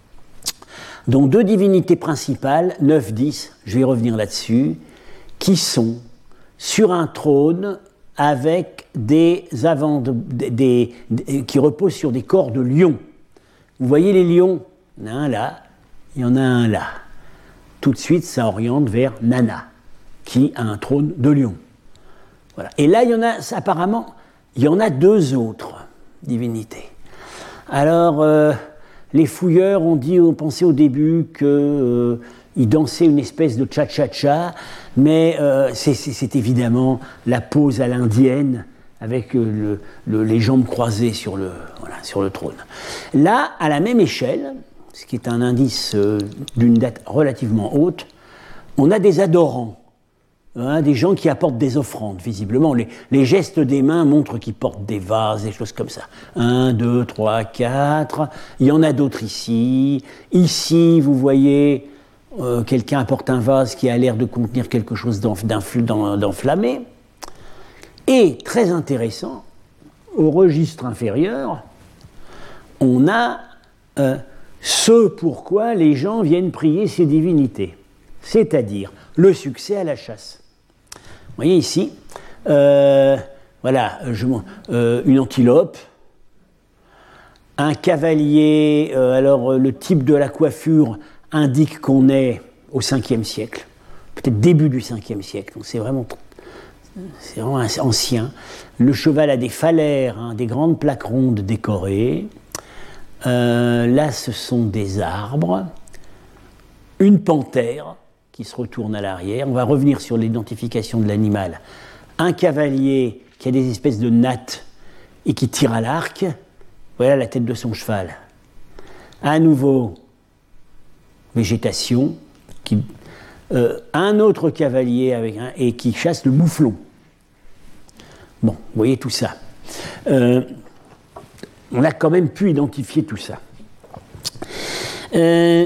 Donc deux divinités principales, neuf, dix, je vais revenir là-dessus, qui sont sur un trône avec des avant de, des, des, qui reposent sur des corps de lions. Vous voyez les lions? Il y en a un là, il y en a un là. Tout de suite, ça oriente vers Nana, qui a un trône de lion. Voilà. Et là, il y en a, apparemment, il y en a deux autres divinités. Alors, euh, les fouilleurs ont dit, ont pensé au début qu'ils euh, dansaient une espèce de cha-cha-cha, mais euh, c'est, c'est, c'est évidemment la pose à l'indienne, avec euh, le, le, les jambes croisées sur le, voilà, sur le trône. Là, à la même échelle, ce qui est un indice euh, d'une date relativement haute, on a des adorants, hein, des gens qui apportent des offrandes, visiblement. Les, les gestes des mains montrent qu'ils portent des vases, des choses comme ça. Un, deux, trois, quatre. Il y en a d'autres ici. Ici, vous voyez, euh, quelqu'un apporte un vase qui a l'air de contenir quelque chose d'enf- d'enflammé. Et, très intéressant, au registre inférieur, on a euh, ce pourquoi les gens viennent prier ces divinités, c'est-à-dire le succès à la chasse. Vous voyez ici, euh, voilà, je, euh, une antilope, un cavalier, euh, alors le type de la coiffure indique qu'on est au cinquième siècle, peut-être début du cinquième siècle, donc c'est vraiment, c'est vraiment ancien. Le cheval a des phallaires, hein, des grandes plaques rondes décorées. Euh, là, ce sont des arbres, une panthère qui se retourne à l'arrière. On va revenir sur l'identification de l'animal. Un cavalier qui a des espèces de nattes et qui tire à l'arc. Voilà la tête de son cheval. À nouveau, végétation. Qui, euh, un autre cavalier avec un, et qui chasse le mouflon. Bon, vous voyez tout ça. Euh, on a quand même pu identifier tout ça. Euh,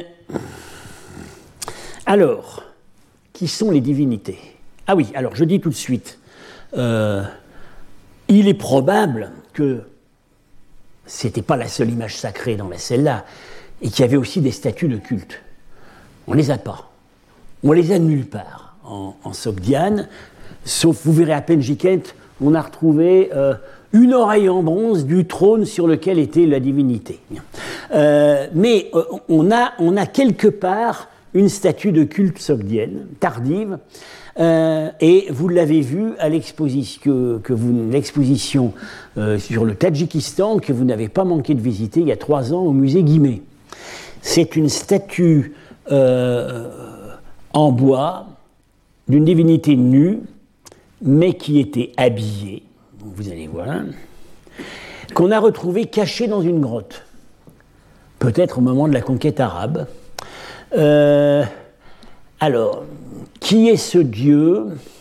alors, qui sont les divinités? Ah oui, alors je dis tout de suite, euh, il est probable que ce n'était pas la seule image sacrée dans la celle-là, et qu'il y avait aussi des statues de culte. On ne les a pas. On les a nulle part en, en Sogdiane, sauf, vous verrez à Penjikent, on a retrouvé euh, une oreille en bronze du trône sur lequel était la divinité. Euh, mais euh, on, a, on a quelque part une statue de culte sogdienne, tardive, euh, et vous l'avez vu à l'exposition, que, que vous, l'exposition euh, sur le Tadjikistan, que vous n'avez pas manqué de visiter il y a trois ans au musée Guimet. C'est une statue euh, en bois d'une divinité nue, mais qui était habillée, vous allez voir, qu'on a retrouvée cachée dans une grotte, peut-être au moment de la conquête arabe. Euh, alors, qui est ce dieu ?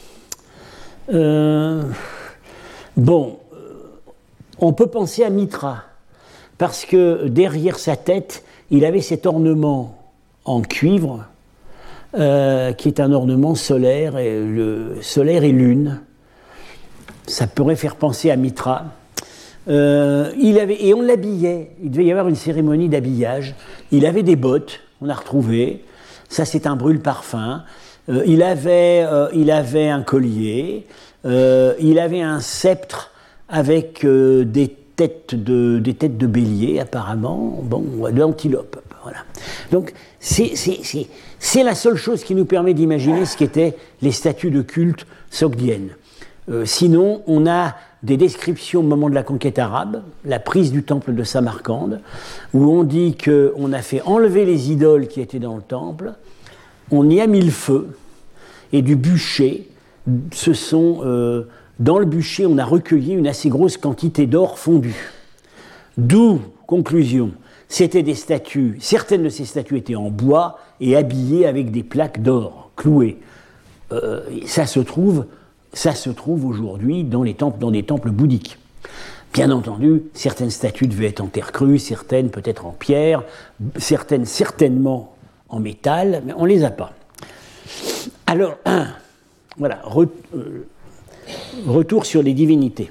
euh, Bon, on peut penser à Mitra, parce que derrière sa tête, il avait cet ornement en cuivre, Euh, qui est un ornement solaire, et le solaire et lune. Ça pourrait faire penser à Mitra. Euh, il avait, et on l'habillait. Il devait y avoir une cérémonie d'habillage. Il avait des bottes, on a retrouvé. Ça, c'est un brûle-parfum. Euh, il, avait, euh, il avait un collier. Euh, il avait un sceptre avec euh, des, têtes de, des têtes de bélier, apparemment. Bon, de l'antilope. Voilà. Donc, c'est, c'est, c'est, c'est la seule chose qui nous permet d'imaginer ce qu'étaient les statues de culte sogdiennes. Euh, sinon, on a des descriptions au moment de la conquête arabe, la prise du temple de Samarcande, où on dit qu'on a fait enlever les idoles qui étaient dans le temple, on y a mis le feu, et du bûcher, ce sont, euh, dans le bûcher, on a recueilli une assez grosse quantité d'or fondu. D'où, conclusion, c'était des statues, certaines de ces statues étaient en bois et habillées avec des plaques d'or, clouées. Euh, ça se trouve, ça se trouve aujourd'hui dans, les temples, dans des temples bouddhiques. Bien entendu, certaines statues devaient être en terre crue, certaines peut-être en pierre, certaines certainement en métal, mais on ne les a pas. Alors, hein, voilà, re, euh, retour sur les divinités.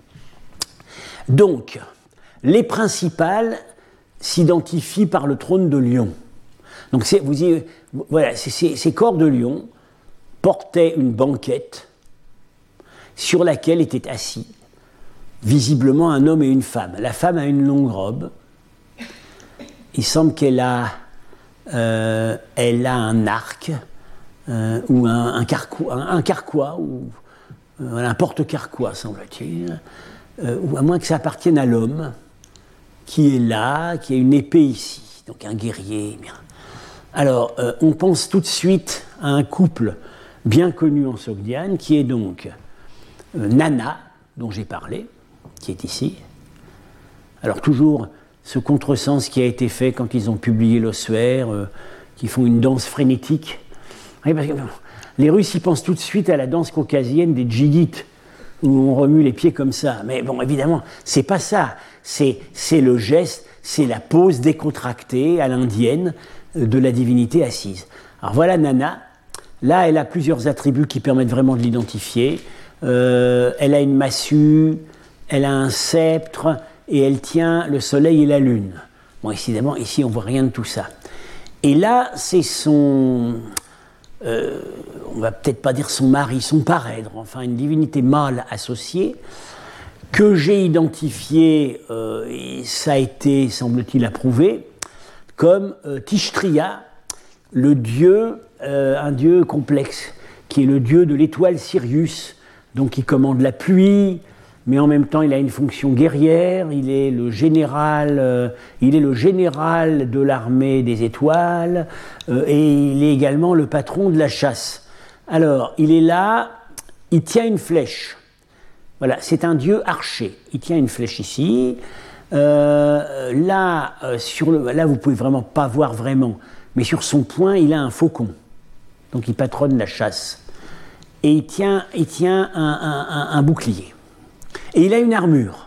Donc, les principales s'identifient par le trône de lion. Donc, c'est, vous y, voilà, c'est, c'est, ces corps de lion portaient une banquette sur laquelle était assis visiblement un homme et une femme. La femme a une longue robe. Il semble qu'elle a, euh, elle a un arc euh, ou un, un, carquois, un, un carquois ou euh, un porte-carquois, semble-t-il, euh, ou à moins que ça appartienne à l'homme qui est là, qui a une épée ici, donc un guerrier. Bien. Alors, euh, on pense tout de suite à un couple bien connu en Sogdiane, qui est donc euh, Nana, dont j'ai parlé, qui est ici. Alors, toujours ce contresens qui a été fait quand ils ont publié l'Ossuaire, euh, qui font une danse frénétique. Oui, parce que, les Russes, ils pensent tout de suite à la danse caucasienne des djigites, où on remue les pieds comme ça. Mais bon, évidemment, c'est pas ça. C'est, c'est le geste, c'est la pose décontractée à l'indienne de la divinité assise. Alors voilà Nana. Là, elle a plusieurs attributs qui permettent vraiment de l'identifier. Euh, elle a une massue, elle a un sceptre, et elle tient le soleil et la lune. Bon, évidemment, ici, on ne voit rien de tout ça. Et là, c'est son... Euh, on ne va peut-être pas dire son mari, son parèdre, enfin une divinité mâle associée, que j'ai identifié, euh, et ça a été, semble-t-il, approuvé, comme euh, Tishtria, le dieu, euh, un dieu complexe, qui est le dieu de l'étoile Sirius, donc qui commande la pluie, mais en même temps il a une fonction guerrière, il est le général, euh, il est le général de l'armée des étoiles, euh, et il est également le patron de la chasse. Alors, il est là, il tient une flèche. Voilà, c'est un dieu archer. Il tient une flèche ici. Euh, là, euh, sur le, là, vous pouvez vraiment pas voir vraiment, mais sur son poing, il a un faucon. Donc, il patronne la chasse. Et il tient, il tient un, un, un, un bouclier. Et il a une armure.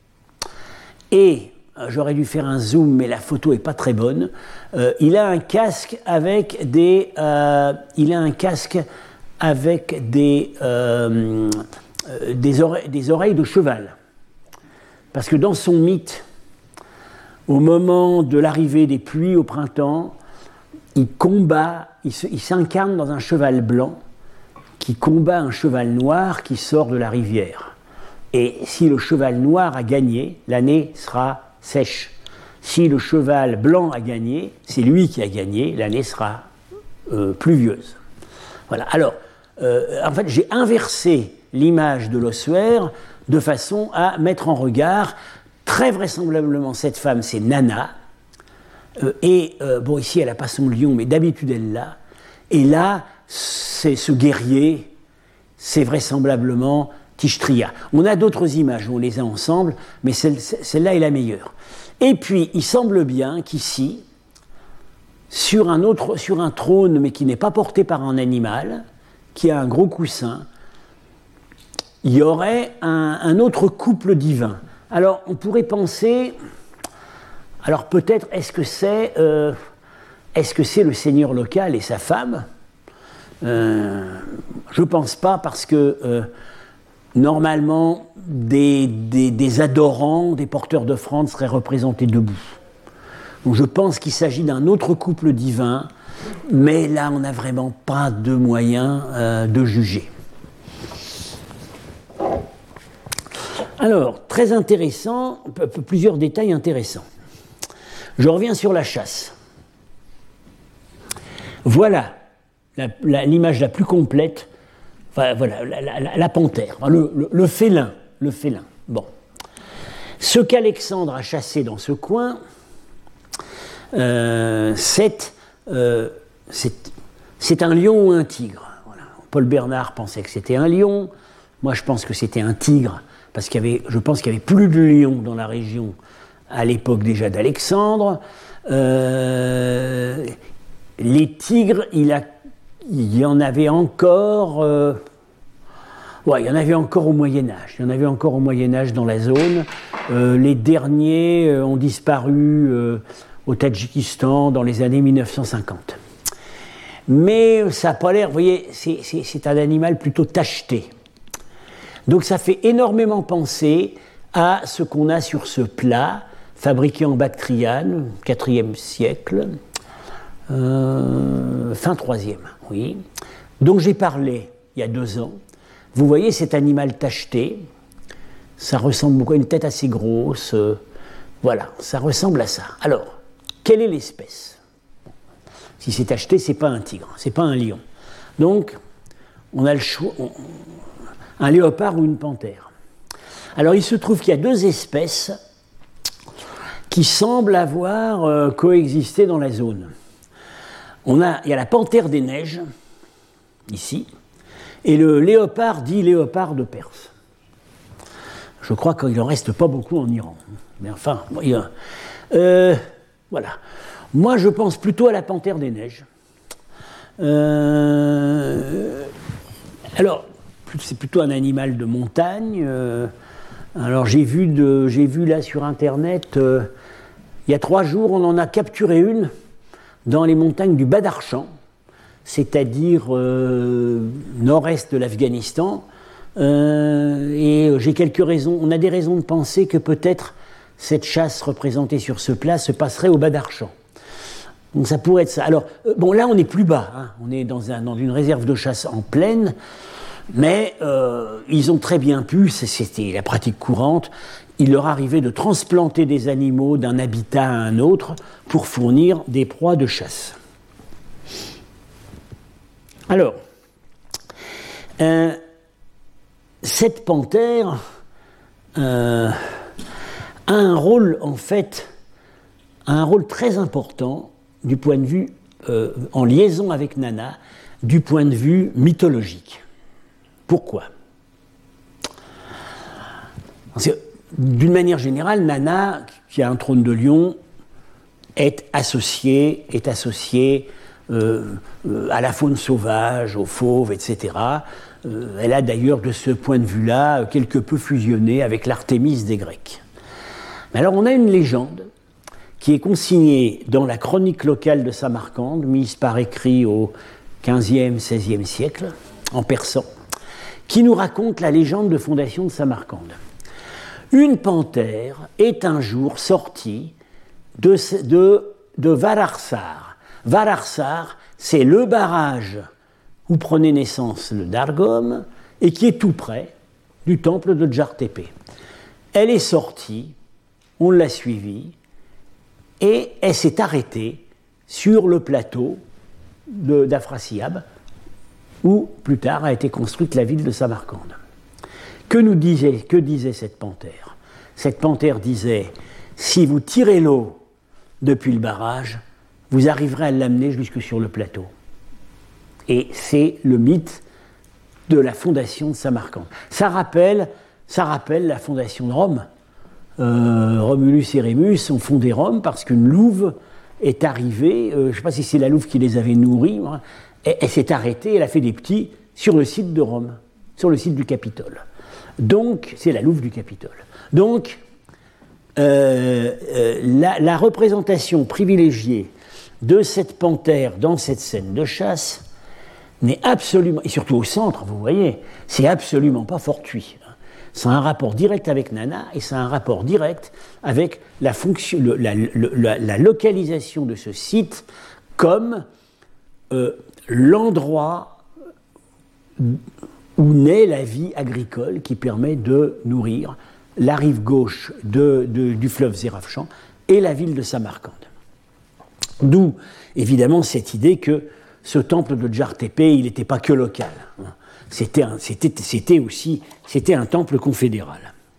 Et, euh, j'aurais dû faire un zoom, mais la photo n'est pas très bonne. Euh, il a un casque avec des... Euh, il a un casque avec des... Euh, euh, des, oreilles, des oreilles de cheval. Parce que dans son mythe, au moment de l'arrivée des pluies au printemps, il combat, il, se, il s'incarne dans un cheval blanc qui combat un cheval noir qui sort de la rivière. Et si le cheval noir a gagné, l'année sera sèche. Si le cheval blanc a gagné, c'est lui qui a gagné, l'année sera euh, pluvieuse. Voilà. Alors, euh, en fait, j'ai inversé l'image de l'ossuaire de façon à mettre en regard, très vraisemblablement, cette femme, c'est Nana. Euh, et, euh, bon, ici, elle n'a pas son lion, mais d'habitude, elle l'a. Et là, c'est ce guerrier, c'est vraisemblablement Tishtria. On a d'autres images, on les a ensemble, mais celle, celle-là est la meilleure. Et puis, il semble bien qu'ici, sur un, autre, sur un trône, mais qui n'est pas porté par un animal, qui a un gros coussin, il y aurait un, un autre couple divin. Alors, on pourrait penser, alors peut-être, est-ce que c'est, euh, est-ce que c'est le seigneur local et sa femme ? euh, Je ne pense pas, parce que euh, normalement, des, des, des adorants, des porteurs d'offrandes seraient représentés debout. Donc je pense qu'il s'agit d'un autre couple divin, mais là, on n'a vraiment pas de moyen euh, de juger. Alors, très intéressant, p- p- plusieurs détails intéressants. Je reviens sur la chasse. Voilà la, la, l'image la plus complète. Enfin, voilà, la, la, la panthère, le, le, le félin, le félin. Bon. Ce qu'Alexandre a chassé dans ce coin, euh, c'est, euh, c'est, c'est un lion ou un tigre. Voilà. Paul Bernard pensait que c'était un lion. Moi, je pense que c'était un tigre, parce qu'il y avait, je pense qu'il y avait plus de lions dans la région à l'époque déjà d'Alexandre. Euh, les tigres, il a Il y en avait encore, euh, ouais, il y en avait encore au Moyen-Âge. Il y en avait encore au Moyen-Âge dans la zone. Euh, les derniers euh, ont disparu euh, au Tadjikistan dans les années mille neuf cent cinquante. Mais ça n'a pas l'air, vous voyez, c'est, c'est, c'est un animal plutôt tacheté. Donc ça fait énormément penser à ce qu'on a sur ce plat, fabriqué en Bactriane, quatrième siècle, euh, fin troisième, oui, dont j'ai parlé il y a deux ans. Vous voyez cet animal tacheté, ça ressemble beaucoup à une tête assez grosse, euh, voilà, ça ressemble à ça. Alors, quelle est l'espèce ? Si c'est tacheté, c'est pas un tigre, c'est pas un lion. Donc, on a le choix, on, un léopard ou une panthère. Alors, il se trouve qu'il y a deux espèces qui semblent avoir euh, coexisté dans la zone. On a, il y a la panthère des neiges, ici, et le léopard dit léopard de Perse. Je crois qu'il n'en reste pas beaucoup en Iran. Mais enfin, bon, il y a, euh, voilà. Moi, je pense plutôt à la panthère des neiges. Euh, alors, c'est plutôt un animal de montagne. Euh, alors, j'ai vu, de, j'ai vu là sur Internet, euh, il y a trois jours, on en a capturé une dans les montagnes du Badakhshan, c'est-à-dire euh, nord-est de l'Afghanistan. Euh, et j'ai quelques raisons, on a des raisons de penser que peut-être cette chasse représentée sur ce plat se passerait au Badakhshan. Donc ça pourrait être ça. Alors, euh, bon, là on est plus bas, hein. On est dans, un, dans une réserve de chasse en plaine, mais euh, ils ont très bien pu, c'était la pratique courante, il leur arrivait de transplanter des animaux d'un habitat à un autre pour fournir des proies de chasse. Alors, euh, cette panthère euh, a un rôle, en fait, a un rôle très important du point de vue, euh, en liaison avec Nana, du point de vue mythologique. Pourquoi ? Parce que, d'une manière générale, Nana, qui a un trône de lion, est associée, est associée euh, euh, à la faune sauvage, aux fauves, et cetera. Euh, elle a d'ailleurs, de ce point de vue-là, quelque peu fusionné avec l'Artémis des Grecs. Mais alors, on a une légende qui est consignée dans la chronique locale de Samarcande, mise par écrit au quinzième, seizième siècle, en persan, qui nous raconte la légende de fondation de Samarcande. Une panthère est un jour sortie de, de, de Vararsar. Vararsar, c'est le barrage où prenait naissance le Dargom et qui est tout près du temple de Djartepe. Elle est sortie, on l'a suivie, et elle s'est arrêtée sur le plateau d'Afrasiab, où plus tard a été construite la ville de Samarcande. Que nous disait, que disait cette panthère? Cette panthère disait, si vous tirez l'eau depuis le barrage, vous arriverez à l'amener jusque sur le plateau. Et c'est le mythe de la fondation de Samarcande. Ça rappelle, ça rappelle la fondation de Rome. Euh, Romulus et Rémus ont fondé Rome parce qu'une louve est arrivée, euh, je ne sais pas si c'est la louve qui les avait nourris, hein, elle, elle s'est arrêtée, elle a fait des petits sur le site de Rome, sur le site du Capitole. Donc, c'est la louve du Capitole. Donc, euh, euh, la, la représentation privilégiée de cette panthère dans cette scène de chasse n'est absolument, et surtout au centre, vous voyez, c'est absolument pas fortuit. Ça a un rapport direct avec Nana et ça a un rapport direct avec la, fonction, le, la, le, la, la localisation de ce site comme euh, l'endroit où naît la vie agricole qui permet de nourrir la rive gauche de, de, du fleuve Zérafchan et la ville de Samarcande. D'où, évidemment, cette idée que ce temple de Djartepe, il n'était pas que local. C'était, un, c'était, c'était aussi c'était un temple confédéral.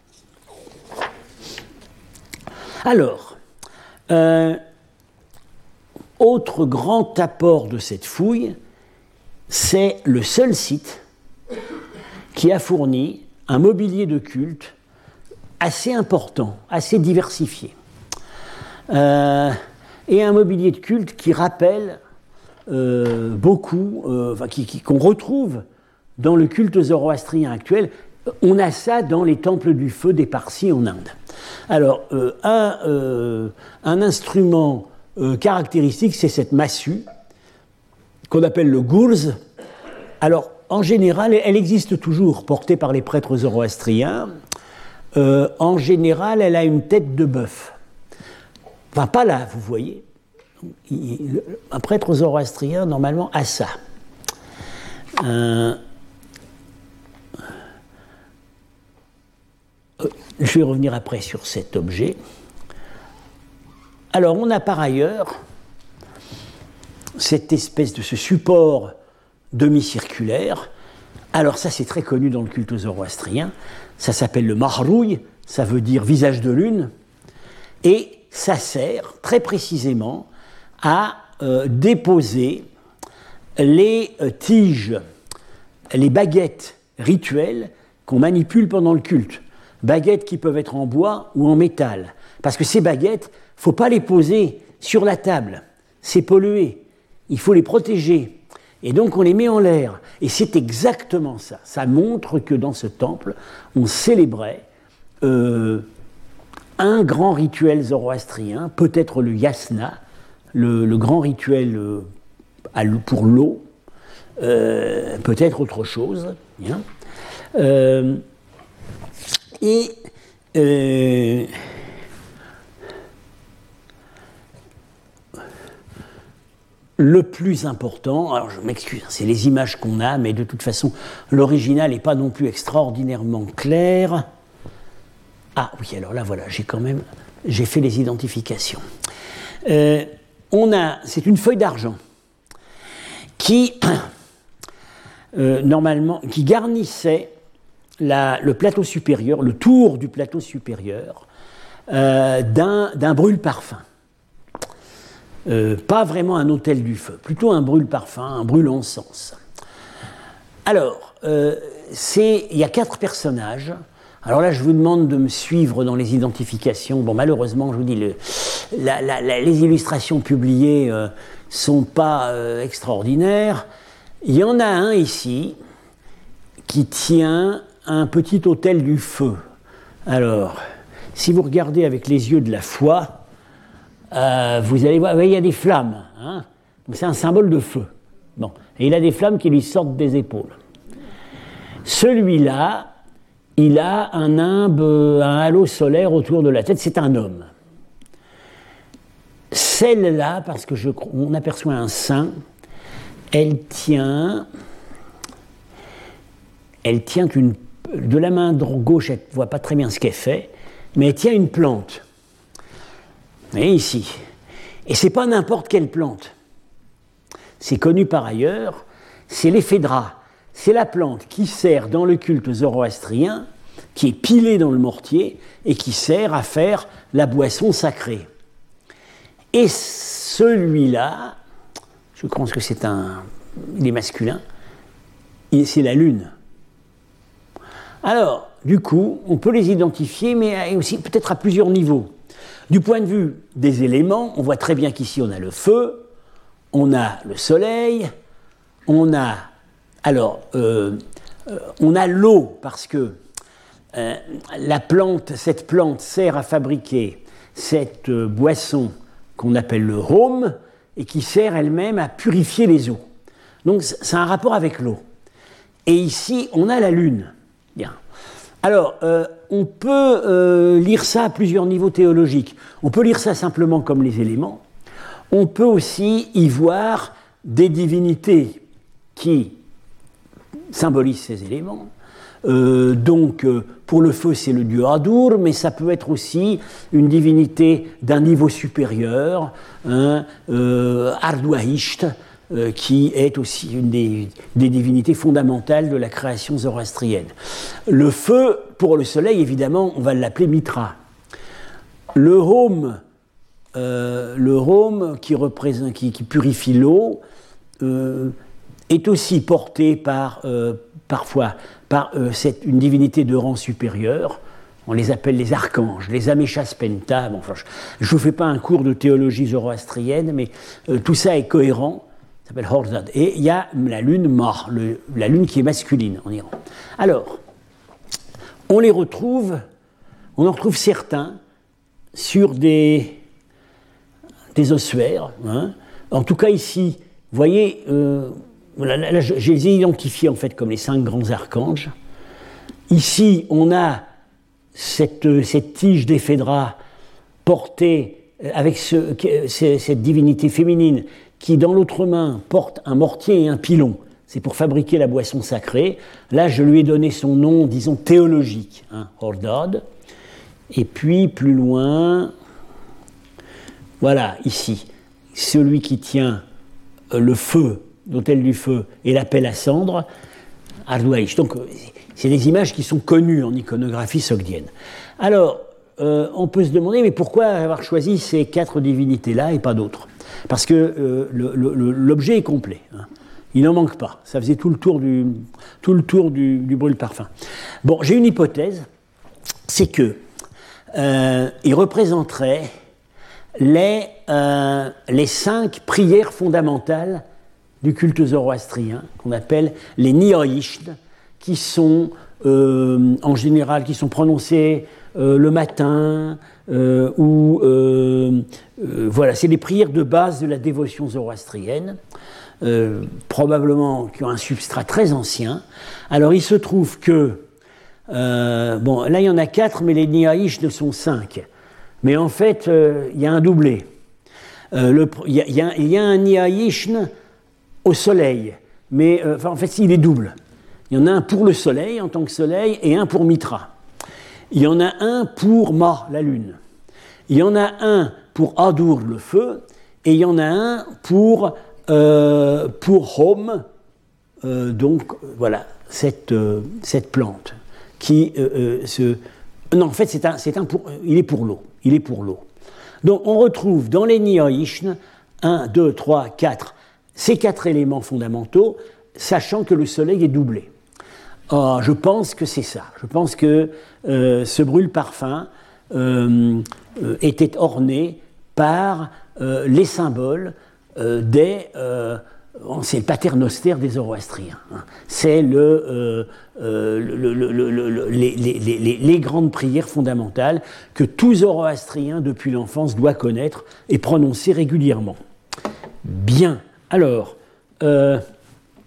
Alors, euh, autre grand apport de cette fouille, c'est le seul site qui a fourni un mobilier de culte assez important, assez diversifié. Euh, et un mobilier de culte qui rappelle euh, beaucoup, euh, enfin, qui, qui, qu'on retrouve dans le culte zoroastrien actuel. On a ça dans les temples du feu des Parsis en Inde. Alors, euh, un, euh, un instrument euh, caractéristique, c'est cette massue, qu'on appelle le gourz. Alors, en général, elle existe toujours, portée par les prêtres zoroastriens. Euh, en général, elle a une tête de bœuf. Enfin, pas là, vous voyez. Il, un prêtre zoroastrien, normalement, a ça. Euh, je vais revenir après sur cet objet. Alors, on a par ailleurs cette espèce de ce support demi-circulaire. Alors ça, c'est très connu dans le culte zoroastrien. Ça s'appelle le mahrouï, ça veut dire visage de lune. Et ça sert très précisément à euh, déposer les euh, tiges, les baguettes rituelles qu'on manipule pendant le culte. Baguettes qui peuvent être en bois ou en métal. Parce que ces baguettes, il ne faut pas les poser sur la table. C'est pollué. Il faut les protéger. Et donc on les met en l'air. Et c'est exactement ça. Ça montre que dans ce temple, on célébrait euh, un grand rituel zoroastrien, peut-être le yasna, le, le grand rituel euh, pour l'eau, euh, peut-être autre chose. Hein. Euh, et euh, le plus important, alors je m'excuse, c'est les images qu'on a, mais de toute façon, l'original n'est pas non plus extraordinairement clair. Ah oui, alors là, voilà, j'ai quand même, j'ai fait les identifications. Euh, on a, c'est une feuille d'argent qui, euh, normalement, qui garnissait la, le plateau supérieur, le tour du plateau supérieur, euh, d'un, d'un brûle-parfum. Euh, pas vraiment un autel du feu, plutôt un brûle-parfum, un brûle-encens. Alors, euh, c'est, il y a quatre personnages. Alors là, je vous demande de me suivre dans les identifications. Bon, malheureusement, je vous dis, le, la, la, la, les illustrations publiées ne euh, sont pas euh, extraordinaires. Il y en a un ici qui tient un petit autel du feu. Alors, si vous regardez avec les yeux de la foi, euh, vous allez voir, vous voyez, il y a des flammes. Hein, c'est un symbole de feu. Bon, et il a des flammes qui lui sortent des épaules. Celui-là, il a un nimbe, un halo solaire autour de la tête, c'est un homme. Celle-là, parce qu'on aperçoit un sein, elle tient, elle tient une, de la main gauche, elle ne voit pas très bien ce qu'elle fait, mais elle tient une plante. Vous voyez ici. Et ce n'est pas n'importe quelle plante. C'est connu par ailleurs, c'est l'éphédra. C'est la plante qui sert dans le culte zoroastrien, qui est pilée dans le mortier et qui sert à faire la boisson sacrée. Et celui-là, je pense que c'est un, il est masculin, c'est la lune. Alors, du coup, on peut les identifier, mais aussi peut-être à plusieurs niveaux. Du point de vue des éléments, on voit très bien qu'ici on a le feu, on a le soleil, on a, alors, euh, euh, on a l'eau parce que euh, la plante, cette plante sert à fabriquer cette euh, boisson qu'on appelle le rhum et qui sert elle-même à purifier les eaux. Donc, c'est un rapport avec l'eau. Et ici, on a la lune. Bien. Alors, euh, on peut euh, lire ça à plusieurs niveaux théologiques. On peut lire ça simplement comme les éléments. On peut aussi y voir des divinités qui symbolisent ces éléments. Euh, donc, euh, pour le feu, c'est le dieu Adur, mais ça peut être aussi une divinité d'un niveau supérieur, hein, euh, Arduahisht, euh, qui est aussi une des, des divinités fondamentales de la création zoroastrienne. Le feu, pour le soleil, évidemment, on va l'appeler Mitra. Le Home, euh, le Home qui, représente, qui, qui purifie l'eau, euh, est aussi porté par, euh, parfois par euh, cette, une divinité de rang supérieur. On les appelle les archanges, les Ameshaspenta. Bon, enfin, je ne vous fais pas un cours de théologie zoroastrienne, mais euh, tout ça est cohérent. Ça s'appelle Horzad. Et il y a la lune Ma, le, la lune qui est masculine en Iran. Alors, on les retrouve, on en retrouve certains sur des, des ossuaires. Hein. En tout cas ici, vous voyez, euh, là, là, je, je les ai identifiés en fait comme les cinq grands archanges. Ici, on a cette, cette tige d'éphédra portée avec ce, cette divinité féminine qui, dans l'autre main, porte un mortier et un pilon. C'est pour fabriquer la boisson sacrée. Là, je lui ai donné son nom, disons, théologique, hein, Hordad. Et puis, plus loin, voilà, ici, celui qui tient le feu, l'autel du feu, et l'appel à cendre, Arduaïch. Donc, c'est des images qui sont connues en iconographie sogdienne. Alors, euh, on peut se demander, mais pourquoi avoir choisi ces quatre divinités-là et pas d'autres ? Parce que euh, le, le, l'objet est complet. Hein. Il n'en manque pas. Ça faisait tout le tour du, tout le tour du, du brûle-parfum. Bon, j'ai une hypothèse, c'est que euh, il représenterait les, euh, les cinq prières fondamentales du culte zoroastrien, qu'on appelle les Niyaishn, qui sont euh, en général qui sont prononcées euh, le matin, euh, ou euh, euh, voilà, c'est les prières de base de la dévotion zoroastrienne, euh, probablement qui ont un substrat très ancien. Alors il se trouve que euh, bon, là il y en a quatre, mais les Niyaishn sont cinq. Mais en fait, euh, il y a un doublé. Euh, le, il, y a, il, y a, il y a un Niyaishn au soleil, mais euh, enfin, en fait, il est double. Il y en a un pour le soleil, en tant que soleil, et un pour Mitra. Il y en a un pour Ma, la lune. Il y en a un pour Adur, le feu, et il y en a un pour, euh, pour Hom, euh, donc voilà, cette, euh, cette plante, qui euh, euh, se... Non, en fait, c'est un, c'est un pour, il est pour l'eau. Il est pour l'eau. Donc, on retrouve dans les Niyaishn, un, deux, trois, quatre, ces quatre éléments fondamentaux, sachant que le soleil est doublé. Oh, je pense que c'est ça. Je pense que euh, ce brûle-parfum euh, euh, était orné par euh, les symboles euh, des... Euh, c'est le paternoster des Zoroastriens. Hein. C'est le, euh, euh, le, le, le, le, les, les, les, les grandes prières fondamentales que tout Zoroastrien, depuis l'enfance, doit connaître et prononcer régulièrement. Bien. Alors, euh,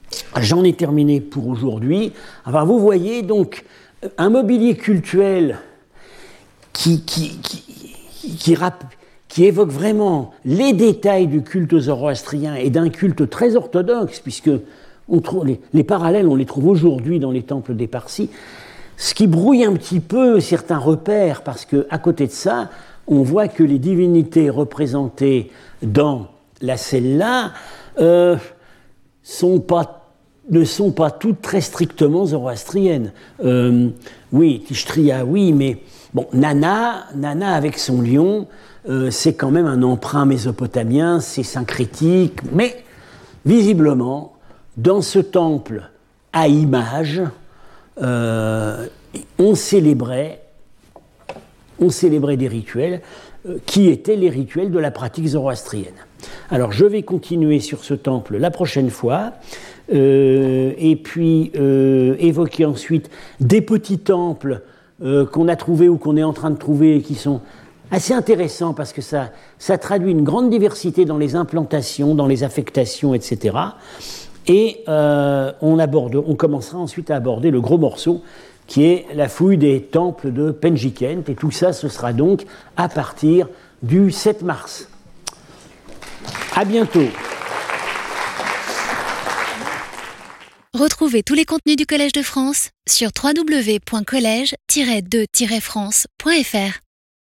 j'en ai terminé pour aujourd'hui. Alors vous voyez donc un mobilier cultuel qui, qui, qui, qui, rap, qui évoque vraiment les détails du culte zoroastrien et d'un culte très orthodoxe, puisque on trouve les, les parallèles, on les trouve aujourd'hui dans les temples des Parsis, ce qui brouille un petit peu certains repères, parce qu'à côté de ça, on voit que les divinités représentées dans la celle-là euh, sont pas, ne sont pas toutes très strictement zoroastriennes. Euh, oui, Tishtria, oui, mais bon, Nana, Nana avec son lion, euh, c'est quand même un emprunt mésopotamien, c'est syncrétique, mais visiblement, dans ce temple à images, euh, on célébrait, on célébrait des rituels euh, qui étaient les rituels de la pratique zoroastrienne. Alors, je vais continuer sur ce temple la prochaine fois, euh, et puis euh, évoquer ensuite des petits temples euh, qu'on a trouvés ou qu'on est en train de trouver et qui sont assez intéressants parce que ça, ça traduit une grande diversité dans les implantations, dans les affectations, et cetera. Et euh, on, aborde, on commencera ensuite à aborder le gros morceau qui est la fouille des temples de Penjikent. Et tout ça, ce sera donc à partir du sept mars. À bientôt. Retrouvez tous les contenus du Collège de France sur w w w point collège tiret de tiret france point f r.